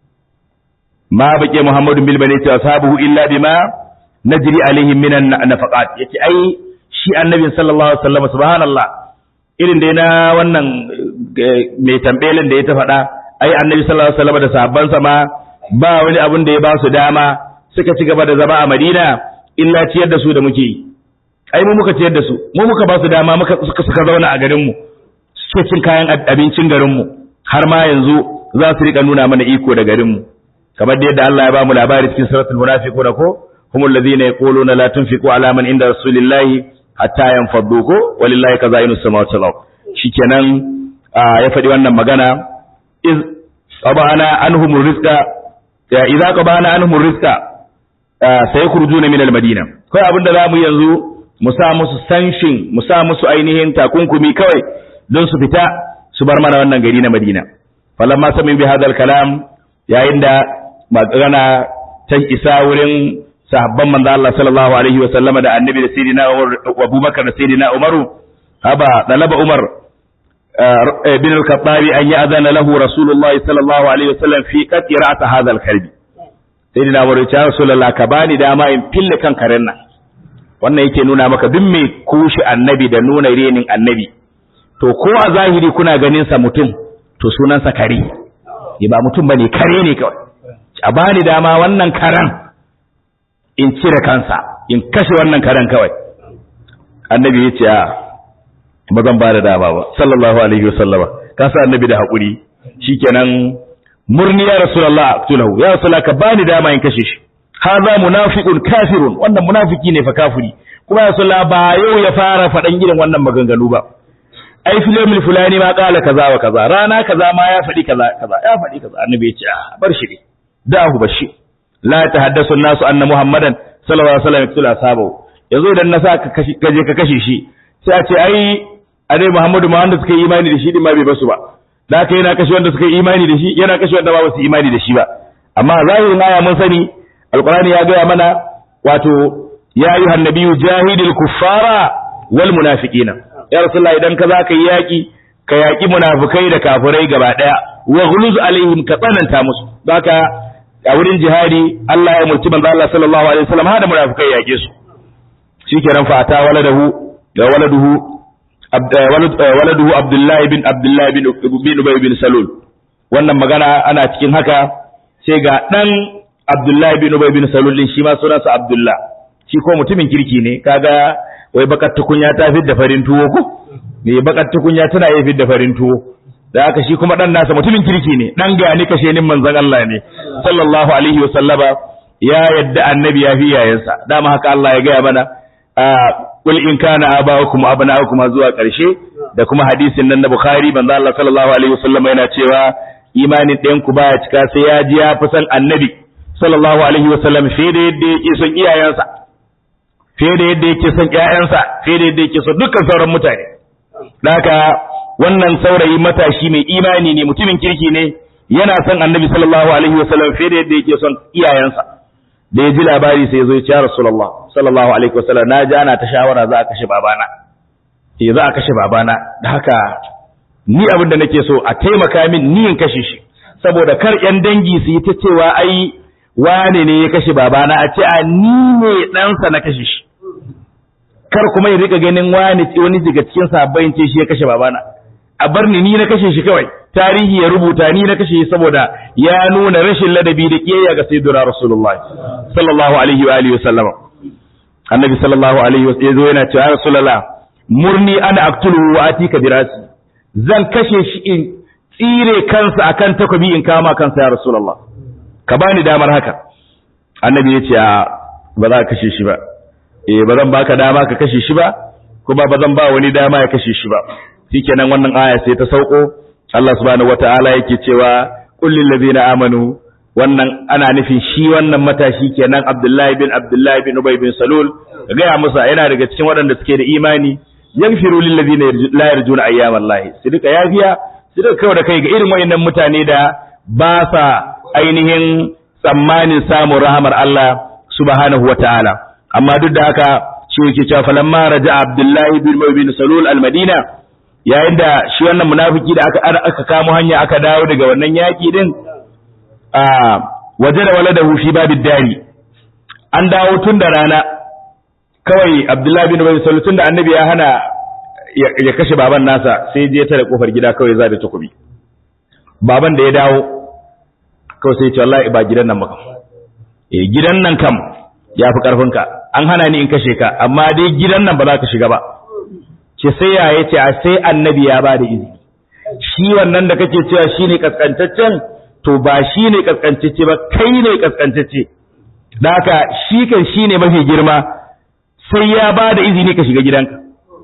ma baqi muhammadun bil banati wa ashabuhu illa bima najri alaihim min an-nafaqat yace ai shi annabi sallallahu alaihi wasallam subhanallah irin da na wannan mai tambelin da ya ta faɗa ai annabi sallallahu alaihi wasallam da sahabban sa ma ba wani abun da ya ba su dama suka ci gaba da zama a Madina illa ciyar da su da muke yi ai mu muka ciyar da su mu muka ba su dama muka suka suka zauna a garin mu suke cin kayan abincin garin mu har ma yanzu za su rika nuna mana iko da garin mu kamar da yadda Allah ya ba mu labari cikin suratul munafiqun ko humul ladina yaquluna la tunfiqu ala man inda rasulillahi hatta yanfaddu ko walillahi kazainus samawati wal ard shikenan ya faɗi wannan magana iz qabana anhum rizqa ya idza qabana anhum rizqa saykhurujuna min al-madina kai abinda zamu yanzu mu sa musu sanshin mu sa musu ainihin takunkumi kawai don su fita su bar mana wannan gari na Madina falamma samin bi hadal kalam yayin da magana ta isa wurin sahabban manzo Allah sallallahu alaihi wa sallama da annabi da sayyidina Abu Bakar da sayyidina Umaru haba talaba Umar bin al-Khattabi an ya'zana lahu Rasulullahi sallallahu alaihi wa sallam fi qat'ati hadha al-kalbi sayyidina Umar ya Rasulullah ka bani dama in fille kan karen nan wannan yake nuna maka duk mai kushi annabi da nuna renin annabi to ko a zahiri kuna ganin sa mutum to sunansa kare ne ba mutum bane kare ne kawai a bani dama wannan karen in cire kansa in kashe wannan karen kawai annabi ya ce ba zan ba da dama ba sallallahu alaihi wasallama ka sa annabi da hakuri shikenan murni ya rasulullah aqtulahu ya rasulullah ka bani dama in kashe shi hadha munafiqun kafirun wannan munafiki ne fa kafiri kuma ya rasulullah ba yau ya fara fadan gidan wannan maganganu ba ai filamul fulani ma kala kaza wa kaza rana kaza ma ya fadi kaza kaza ya fadi kaza annabi ya ce bar shi ne dahu bashi la tahaddasu an-nasu anna muhammadan sallallahu alaihi wasallam yaqtulu ashabu yazo idan na sa ka kaje ka kashe shi sai a ce ai annabi muhammadu ma wanda suka yi imani da shi din ma bai basu ba da haka yana kashe wanda suka yi imani da shi yana kashe wanda ba su imani da shi ba amma zahirin aya mun sani alqur'ani ya ga mana wato ya ayyuhan nabiyyu jahidil kuffara wal munafiqina ya rasulullah idan ka zaka yi yaki ka yaki munafikai da kafirai gaba daya wa ghuluz alaihim ka tsananta musu baka a wurin jihadi Allah ya mulki manzo Allah sallallahu alaihi wasallam hada munafikai yake su shikenan fa ata waladahu da waladuhu waladuhu Abdullah bin Abdullah bin bin Ubay bin Salul wannan magana ana cikin haka sai ga dan Abdullah bin Ubay bin Salul din shi ma sunansa Abdullah shi ko mutumin kirki ne kaga wai bakar tukunya ta fidda farin tuwo ko me bakar tukunya tana yi fidda farin tuwo da haka shi kuma dan nasa mutumin kirki ne dan gani kashe nin manzon Allah ne sallallahu alaihi wa sallama ya yadda annabi ya fi yayansa dama haka Allah ya gaya mana qul in kana aba'ukum abna'ukum zuwa karshe da kuma hadisin nan na Bukhari manzon Allah sallallahu alaihi wa sallama yana cewa imanin ɗayan ku baya cika sai ya ji ya fi san annabi sallallahu alaihi wa sallam fiye da yadda yake son iyayensa fiye da yadda yake son ƴaƴansa fiye da yadda yake son dukkan sauran mutane haka wannan saurayi matashi mai imani ne mutumin kirki ne yana son annabi sallallahu alaihi wasallam fiye da yadda yake son iyayensa da ya ji labari sai ya zo ya ce rasulullah sallallahu alaihi wasallam na ji ana ta shawara za a kashe babana eh za a kashe babana da haka ni abin da nake so a taimaka min ni in kashe shi saboda kar ƴan dangi su yi ta cewa ai wane ne ya kashe babana a ce a ni ne ɗansa na kashe shi kar kuma ya rika ganin wani wani daga cikin sahabbai ce shi ya kashe babana a bar ni ni na kashe shi kawai tarihi ya rubuta ni na kashe saboda ya nuna rashin ladabi da kiyayya ga sayyidina rasulullahi sallallahu alaihi wa alihi wasallam. Annabi sallallahu alaihi wasallam yazo yana cewa ya rasulullah murni ana aktuluhu wa atika birasi, zan kashe shi in tsire kansa akan takobi in kama kansa ya rasulullah, ka bani damar haka. Annabi ya ce ba za ka kashe shi ba, eh ba zan baka dama ka kashe shi ba, kuma ba zan ba wani dama ya kashe shi ba. Shikenan wannan aya sai ta sauko, Allah subhanahu wataala yake cewa qul lil ladina amanu, wannan ana nufin shi wannan matashi kenan Abdullahi bin Abdullahi bin Ubay bin Salul, ga ya musa yana daga cikin waɗanda suke da imani, yaghfiru lil ladina la yarjuna ayyamallahi, su duka yafiya, su duka kawai da kai ga irin wayannan mutane da ba sa ainihin tsammanin samun rahamar Allah subhanahu wataala. Amma duk da haka shi yake cewa falamma raja Abdullahi bin Ubay bin Salul al-Madina, yayin da shi wannan munafiki da aka aka kamo hanya aka dawo daga wannan yaki din, a wajada waladahu fi babid dari, an dawo tun da rana kawai Abdullahi bin Ubay sallallahu tun da annabi ya hana ya kashe baban nasa, sai je ta da kofar gida kawai za da takobi. Baban da ya dawo kawai sai ya ce wallahi ba gidan nan ba kam, eh gidan nan kam ya fi karfinka, an hana ni in kashe ka, amma dai gidan nan ba za ka shiga ba. Ce sai ya yace a sai annabi ya ba da izini, shi wannan da kake cewa shine kaskantaccen, to ba shine kaskantacce ba, kai ne kaskantacce. Da haka shi kan shine mafi girma, sai ya ba da izini ka shiga gidanka.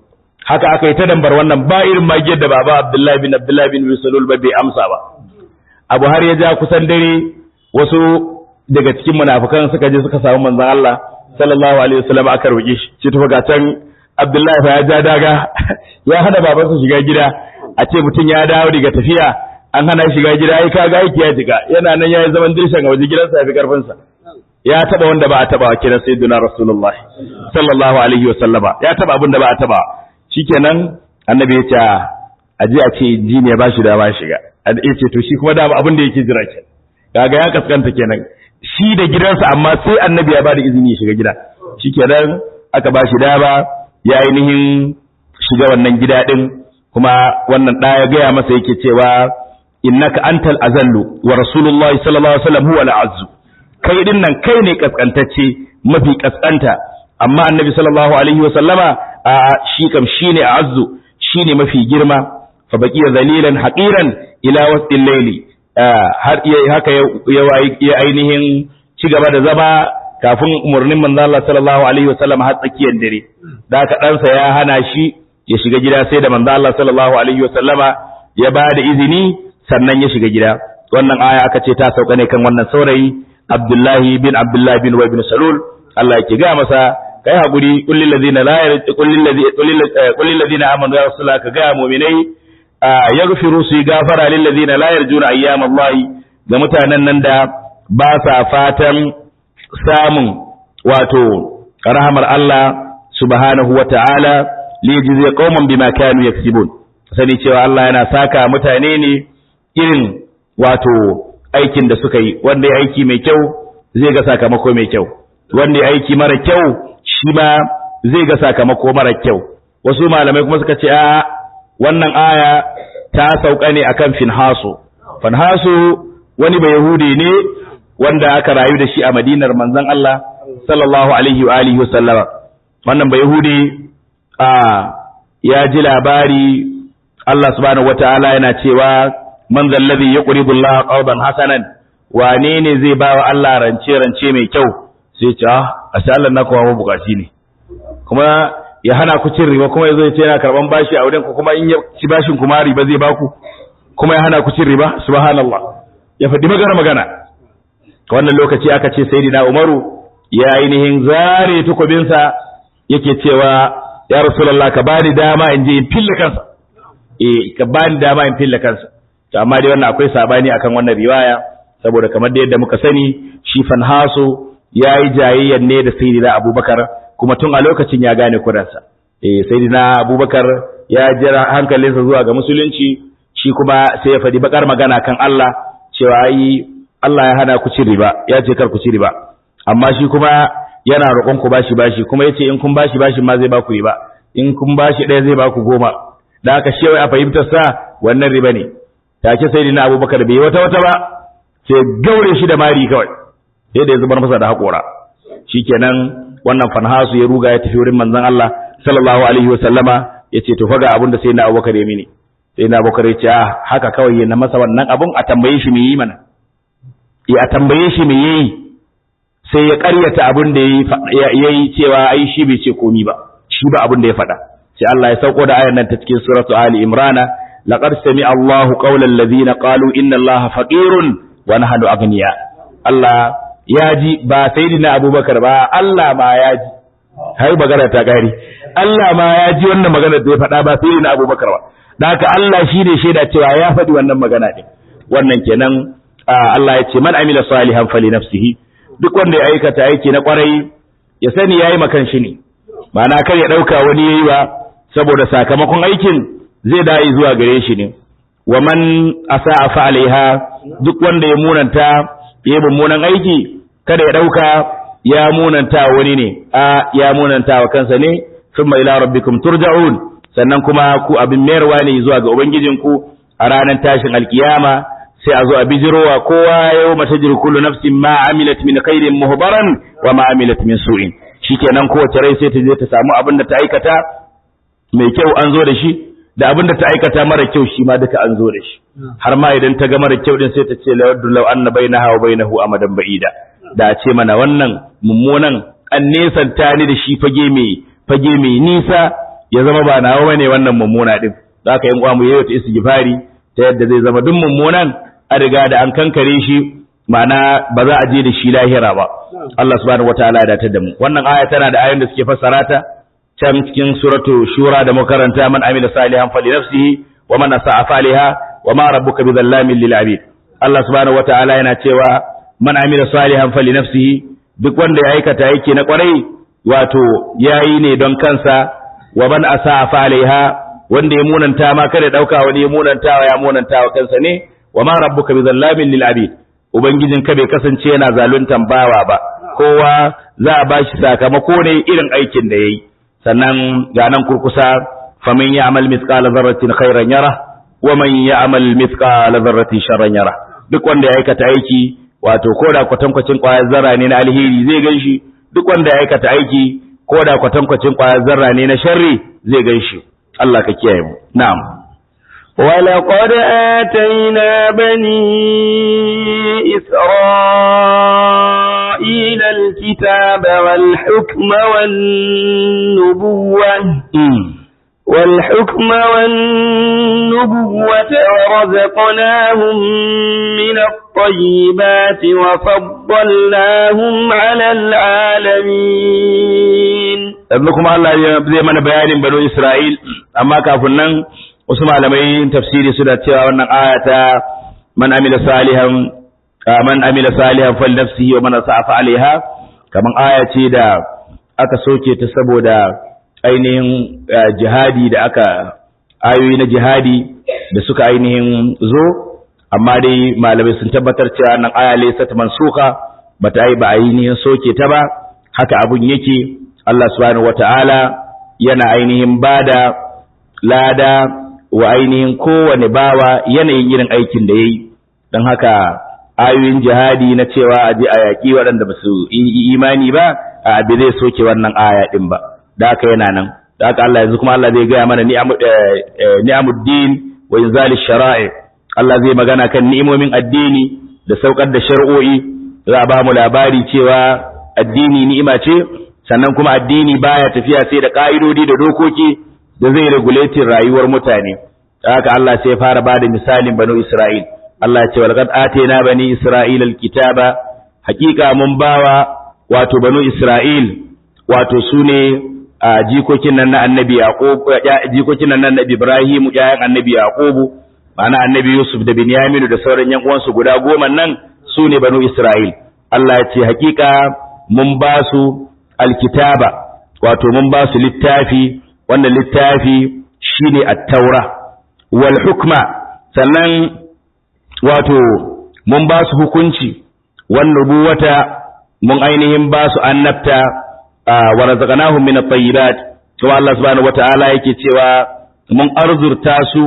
Haka aka yi ta dambar wannan, ba irin magiyar da baba Abdullahi bin Abdullahi bin Salul ba bai amsa ba. Abu har ya ja kusan dare, wasu daga cikin munafikan suka je suka samu manzon Allah sallallahu alaihi wasallam aka roƙe shi, ce to ga can Abdullahi fa ya ja daga ya hana babansa shiga gida, a ce mutum ya dawo daga tafiya an hana shiga gida, ai kaga yake ya jiga, yana nan yayi zaman dirshan a waje gidansa ya fi karfin sa, ya taba wanda ba a taba kiran sayyidina Rasulullah sallallahu alaihi wasallama, ya taba abin da ba a taba. Shikenan annabi ya ce a je a ce ji ne ba shi da ba shiga, a ce to shi kuma da abin da yake jira ke, kaga ya kaskanta kenan, shi da gidansa amma sai annabi ya ba da izini ya shiga gida. Shikenan aka ba shi dama ya ainihin shiga wannan gida din, kuma wannan ɗa ya gaya masa yake cewa innaka antal azallu wa rasulullahi sallallahu alaihi wasallam huwa al-azzu, kai din nan kai ne kaskantacce mafi kaskanta, amma annabi sallallahu alaihi wasallama a shi kam shine azzu, shine mafi girma. Fa baqiya zalilan haqiran ila wasdil layli, har haka ya ainihin ci gaba da zama kafin umarnin manzo Allah sallallahu alaihi wasallam har tsakiyar dare. Da haka ɗansa ya hana shi ya shiga gida, sai da manzo Allah sallallahu alaihi wasallama ya ba da izini sannan ya shiga gida. Wannan aya aka ce ta sauka ne kan wannan saurayi Abdullahi bin Abdullahi bin Ubay bin Salul. Allah yake ga masa kai hakuri, qul lil ladina la qul lil ladina qul lil ladina amanu ya rasulullah, ka ga mu'minai yaghfiru su gafara lil ladina la yarjuna ayyam Allah, ga mutanen nan da ba sa fatan samun wato rahmar Allah subhanahu wa ta'ala, li yajzi qauman bima kanu yaksibun. Sani cewa Allah yana saka mutane ne irin wato aikin da suka yi, wanda ya aiki mai kyau zai ga sakamako mai kyau, wanda ya aiki mara kyau shi ma zai ga sakamako mara kyau. Wasu malamai kuma suka ce a wannan aya ta sauka ne akan Finhasu. Finhasu wani bai Yahudi ne wanda aka rayu da shi a Madinar manzon Allah sallallahu alaihi wa alihi wasallama. Wannan bai Yahudi a ya ji labari Allah subhanahu wataala yana cewa man zallazi yuqridu Allah qardan hasanan, wane ne zai ba wa Allah rance rance mai kyau? Sai ce ah asha Allah na kuma bukaci ne, kuma ya hana ku cin riba, kuma yazo ya ce yana karban bashi a wurin ku, kuma in ya ci bashin kuma riba zai baku, kuma ya hana ku cin riba. Subhanallah, ya faɗi magana magana. Wannan lokaci aka ce sayyidina Umaru ya ainihin zare tukubinsa yake cewa ya Rasulullah ka bani dama in je in fille kansa, eh ka bani dama in fille kansa. To amma dai wannan akwai sabani akan wannan riwaya, saboda kamar da yadda muka sani shi Fanhasu yayi jayayyan ne da sayyidina Abubakar, kuma tun a lokacin ya gane kuransa. Eh sayyidina Abubakar ya jira hankalinsa zuwa ga musulunci, shi kuma sai ya faɗi bakar magana kan Allah cewa ai Allah ya hana ku ci riba, ya ce kar ku ci riba, amma shi kuma yana roƙon ku bashi bashi, kuma yace in kun bashi bashi ma zai ba ku riba, in kun bashi ɗaya zai ba ku goma. Da haka shi wai a fahimtar sa wannan riba ne. take sayyidina Abubakar bai wata wata ba sai gaure shi da mari kawai sai da ya zubar masa da hakora shikenan wannan fanhasu ya ruga ya tafi wurin manzon Allah sallallahu alaihi wasallama yace to faga abin da sayyidina Abubakar ya mini sayyidina Abubakar ya ce ah haka kawai yana masa wannan abun a tambaye shi me yi mana ya tambaye shi me yayi sai ya ƙaryata abin da yayi cewa ai shi bai ce komi ba shi ba abin da ya faɗa sai Allah ya sauko da ayan nan ta cikin suratu Ali Imran laqad sami'a Allahu qawlan ladhina qalu inna Allaha faqirun wa nahnu aghniya Allah ya ji ba sayyidina Abubakar ba Allah ma ya ji har magana ta gari Allah ma ya ji wannan magana da ya faɗa ba sayyidina Abubakar ba dan haka Allah shi ne shaida cewa ya faɗi wannan magana din wannan kenan Allah ya ce man amila salihan fali nafsihi duk wanda ya aikata aiki na kwarai ya sani yayi makan shi ne ma'ana kar ya dauka wani yayi ba saboda sakamakon aikin zai dai zuwa gare shi ne wa man asa'a fa alaiha duk wanda ya munanta yayi mummunan aiki kada ya dauka ya munanta wani ne a ya munanta wa kansa ne thumma ila rabbikum turja'un sannan kuma ku abin mayarwa ne zuwa ga ubangijinku a ranar tashin alkiyama sai a zo a bijirowa kowa yau mata jir kullu nafsin ma amilat min khairin muhbaran wa ma amilat min su'in shikenan kowace rai sai ta je ta samu abin da ta aikata mai kyau an zo da shi da abin da ta aikata mara kyau shi ma duka an zo da shi har ma idan ta ga mara kyau din sai ta ce la waddu law anna bainaha wa bainahu amadan ba'ida da a ce mana wannan mummunan an nesanta ni da shi fage mai fage mai nisa ya zama ba nawa bane wannan mummuna din zaka yan uwa mu yayi ta istighfari ta yadda zai zama duk mummunan a riga da an kankare shi ma'ana ba za a je da shi lahira ba Allah subhanahu wataala ya datar da mu wannan aya tana da ayoyin da suke fassara ta can cikin suratu shura da makaranta man amila salihan fali nafsihi wa man asa'a faliha wa ma rabbuka bidhallamin lil abid Allah subhanahu wataala yana cewa man amila salihan fali nafsihi duk wanda ya aikata yake na kwarai wato yayi ne don kansa wa man asa'a faliha wanda ya munanta ma kada dauka wani ya munanta wa ya munanta wa kansa ne wa ma rabbuka bidhallamin lil abid ubangijin ka bai kasance yana zaluntan bawa ba kowa za a bashi sakamako ne irin aikin da yayi sannan ga nan kurkusa faman ya'mal mithqala dharratin khairan yara wa man ya'mal mithqala dharratin sharran yara duk wanda ya aikata aiki wato koda kwatankwacin kwayar zarra ne na alheri zai ganshi duk wanda ya aikata aiki koda kwatankwacin kwayar zarra ne na sharri zai ganshi Allah ka kiyaye mu na'am ولقد آتينا بني إسرائيل الكتاب والحكم والنبوة والحكم والنبوة ورزقناهم من الطيبات وفضلناهم على العالمين. أبنكم الله زي من بيان بنو إسرائيل أما كافرنا wasu malamai tafsiri suna cewa wannan ayata man amila salihan man amila salihan fal nafsihi wa man asa'a alaiha kaman aya ce da aka soke ta saboda ainihin jihadi da aka ayoyi na jihadi da suka ainihin zo amma dai malamai sun tabbatar cewa wannan aya laysat mansuka bata ai ba ainihin soke ta ba haka abun yake Allah subhanahu wataala yana ainihin bada lada wa ainihin kowane bawa yanayin irin aikin da ya yi don haka ayoyin jihadi na cewa a je a yaƙi waɗanda ba su yi imani ba a abi zai soke wannan aya ɗin ba da haka yana nan da haka Allah yanzu kuma Allah zai gaya mana ni'amuddin wa inzali shara'i Allah zai magana kan ni'imomin addini da saukar da shari'o'i za a ba mu labari cewa addini ni'ima ce sannan kuma addini baya tafiya sai da ka'idodi da dokoki da zai regulating rayuwar mutane haka Allah sai ya fara bada misalin banu Isra'il Allah ya ce walqad atayna bani Isra'ila alkitaba hakika mun bawa wato banu Isra'il wato sune jikokin nan na annabi Yaqub jikokin nan na annabi Ibrahim yayin annabi Yaqub ma'ana annabi Yusuf da Binyamin da sauran yan uwansu guda goma nan sune banu Isra'il Allah ya ce hakika mun ba su alkitaba wato mun ba su littafi wannan littafi shine at-taura wal hukma sannan wato mun ba su hukunci wan nubuwata mun ainihin ba su annabta wa razaqnahum min at-tayyibat kuma Allah subhanahu wataala yake cewa mun arzurta su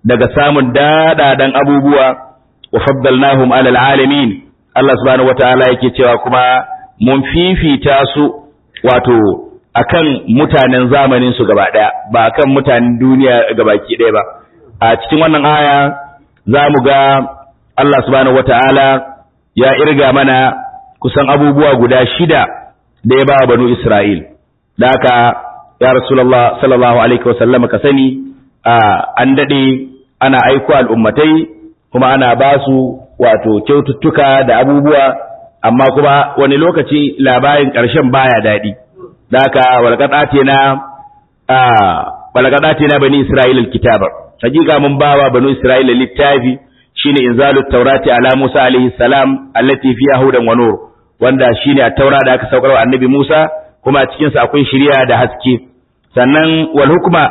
daga samun dadadan abubuwa wa faddalnahum alal alamin Allah subhanahu wataala yake cewa kuma mun fifita su wato akan mutanen zamanin su gaba daya ba akan mutanen duniya gabaki daya ba a cikin wannan aya zamu ga Allah subhanahu wataala ya irga mana kusan abubuwa guda shida da ya ba banu Isra'il da haka ya Rasulullah sallallahu alaihi wasallam ka sani an dade ana aiko al'ummatai kuma ana ba su wato kyaututtuka da abubuwa amma kuma wani lokaci labarin ƙarshen baya daɗi da haka walƙaɗa na walƙaɗa na bani Isra'il alkitaba hakika mun bawa banu Isra'il littafi shine inzalut taurati ala Musa alaihi salam allati fiha hudan wa nur wanda shine at-taura da aka saukar wa annabi Musa kuma a cikin sa akwai shari'a da haske sannan wal hukma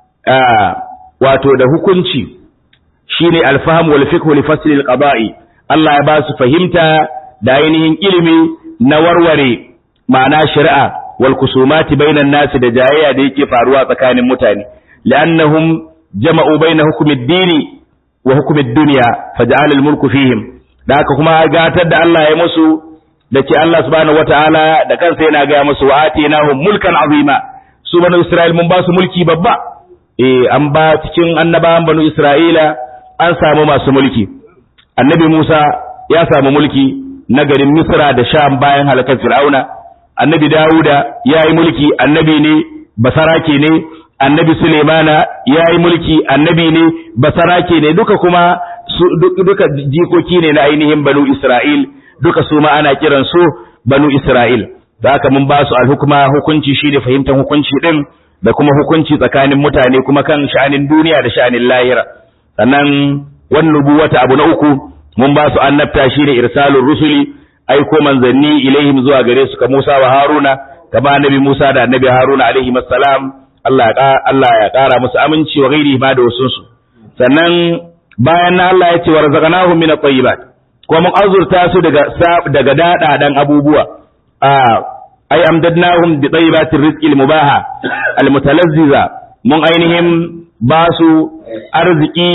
wato da hukunci shine al-fahm wal fiqh li fasl al-qada'i Allah ya ba su fahimta da ainihin ilimi na warware ma'ana shari'a wal kusumati bainan nasi da jayayya da yake faruwa tsakanin mutane li'annahum jama'u baina hukmi ad-dini wa hukmi ad-dunya faj'al al-mulku fihim da haka kuma gatar da Allah ya musu da ce Allah subhanahu wataala da kansa yana ga musu wa atinahum mulkan azima su banu Isra'il mun ba su mulki babba eh an ba cikin annabawan banu Isra'ila an samu masu mulki annabi Musa ya samu mulki na garin Misra da Sham bayan halakar Fir'auna annabi Dawuda yayi mulki annabi ne basarake ne annabi Sulaimana yayi mulki annabi ne basarake ne duka kuma duka jikoki ne na ainihin banu Isra'il duka su ma ana kiran su banu Isra'il da haka mun ba su alhukma hukunci shine fahimtar hukunci din da kuma hukunci tsakanin mutane kuma kan sha'anin duniya da sha'anin lahira sannan wannan nubuwata abu na uku mun ba su annabta shine irsalur rusuli aiko manzanni ilaihim zuwa gare su ka Musa wa Haruna kama annabi Musa da annabi Haruna alaihi assalam Allah ya Allah ya kara musu aminci wa gairi ma da wasun su sannan bayan nan Allah ya ce warzaqnahum min at-tayyibat ko mun azurta su daga daga dadadan abubuwa a ay amdadnahum bi tayyibatir rizqil mubaha al-mutalazziza mun ainihin ba su arziki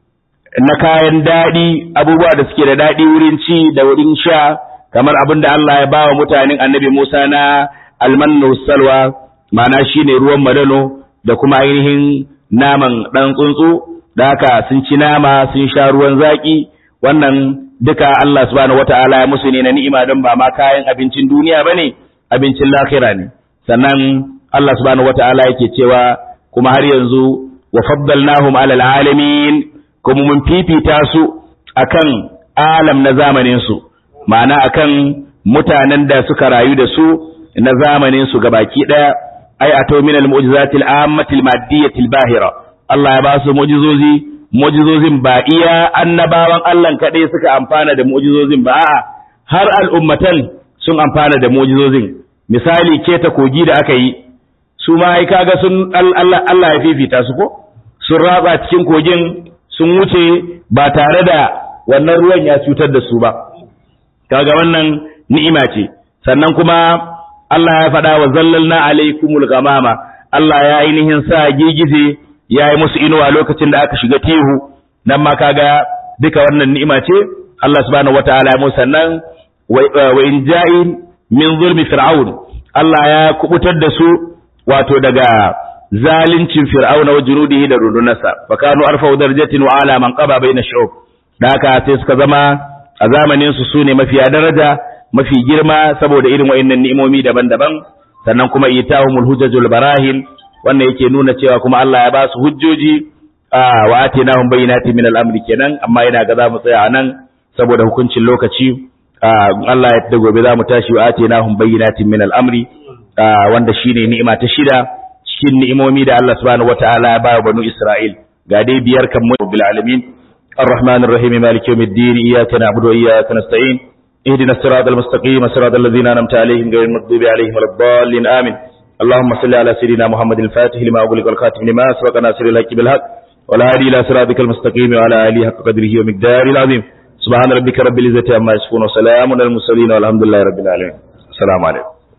na kayan daɗi abubuwa da suke da daɗi wurin ci da wurin sha kamar abin da Allah ya bawa mutanen annabi Musa na almannu salwa ma'ana shine ruwan madano da kuma ainihin naman ɗan tsuntsu da haka sun ci nama sun sha ruwan zaƙi wannan duka Allah subhanahu wata'ala ya musu ne na ni'ima don ba ma kayan abincin duniya bane abincin lahira ne sannan Allah subhanahu wata'ala yake cewa kuma har yanzu wa faddalnahum alal alamin kuma mun fifita su akan alam na zamanin su ma'ana akan mutanen da suka rayu da su na zamanin su gabaki daya ay ato min al mu'jizatil ammatil maddiyatil bahira Allah ya ba su mu'jizozi mu'jizozin ba iya annabawan Allah kadai suka amfana da mu'jizozin ba a'a har al'ummatan sun amfana da mu'jizozin misali keta kogi da aka yi su ma ai kaga sun Allah Allah ya fifita su ko sun ratsa cikin kogin sun wuce ba tare da wannan ruwan ya cutar da su ba kaga wannan ni'ima ce sannan kuma Allah ya faɗa wa zallalna alaikumul ghamama Allah ya ainihin sa gigize ya yi musu inuwa lokacin da aka shiga tehu nan ma kaga duka wannan ni'ima ce Allah subhanahu wataala ya musu sannan wa in ja'i min zulmi fir'aun Allah ya kubutar da su wato daga zalincin fir'auna wa junudihi da rundunarsa fa kanu arfa'u darajatin wa ala man qaba baina shu'ub da haka sai suka zama a zamanin su sune mafiya daraja mafi girma saboda irin wayannan ni'imomi daban-daban sannan kuma itahumul hujjajul barahin wannan yake nuna cewa kuma Allah ya ba su hujjoji wa atinahum bayyinatin min al-amri kenan amma ina ga za mu tsaya anan saboda hukuncin lokaci Allah ya tada gobe za mu tashi wa atinahum bayyinatin min al-amri wanda shine ni'ima ta shida cikin ni'imomi da Allah subhanahu wataala ya ba banu Isra'il ga dai biyar kan mu bil alamin arrahmanir rahim maliki yawmiddin iyyaka na'budu wa iyyaka nasta'in ihdinas siratal mustaqim siratal ladzina an'amta alaihim ghayril maghdubi alaihim waladdallin amin اللهم صل على سيدنا محمد الفاتح لما أغلق والخاتم لما سبق ناصر الحق بالحق والهادي إلى صراطك المستقيم وعلى آله حق قدره ومقداره العظيم سبحان ربك رب العزة عما يصفون وسلام على المرسلين والحمد لله رب العالمين السلام عليكم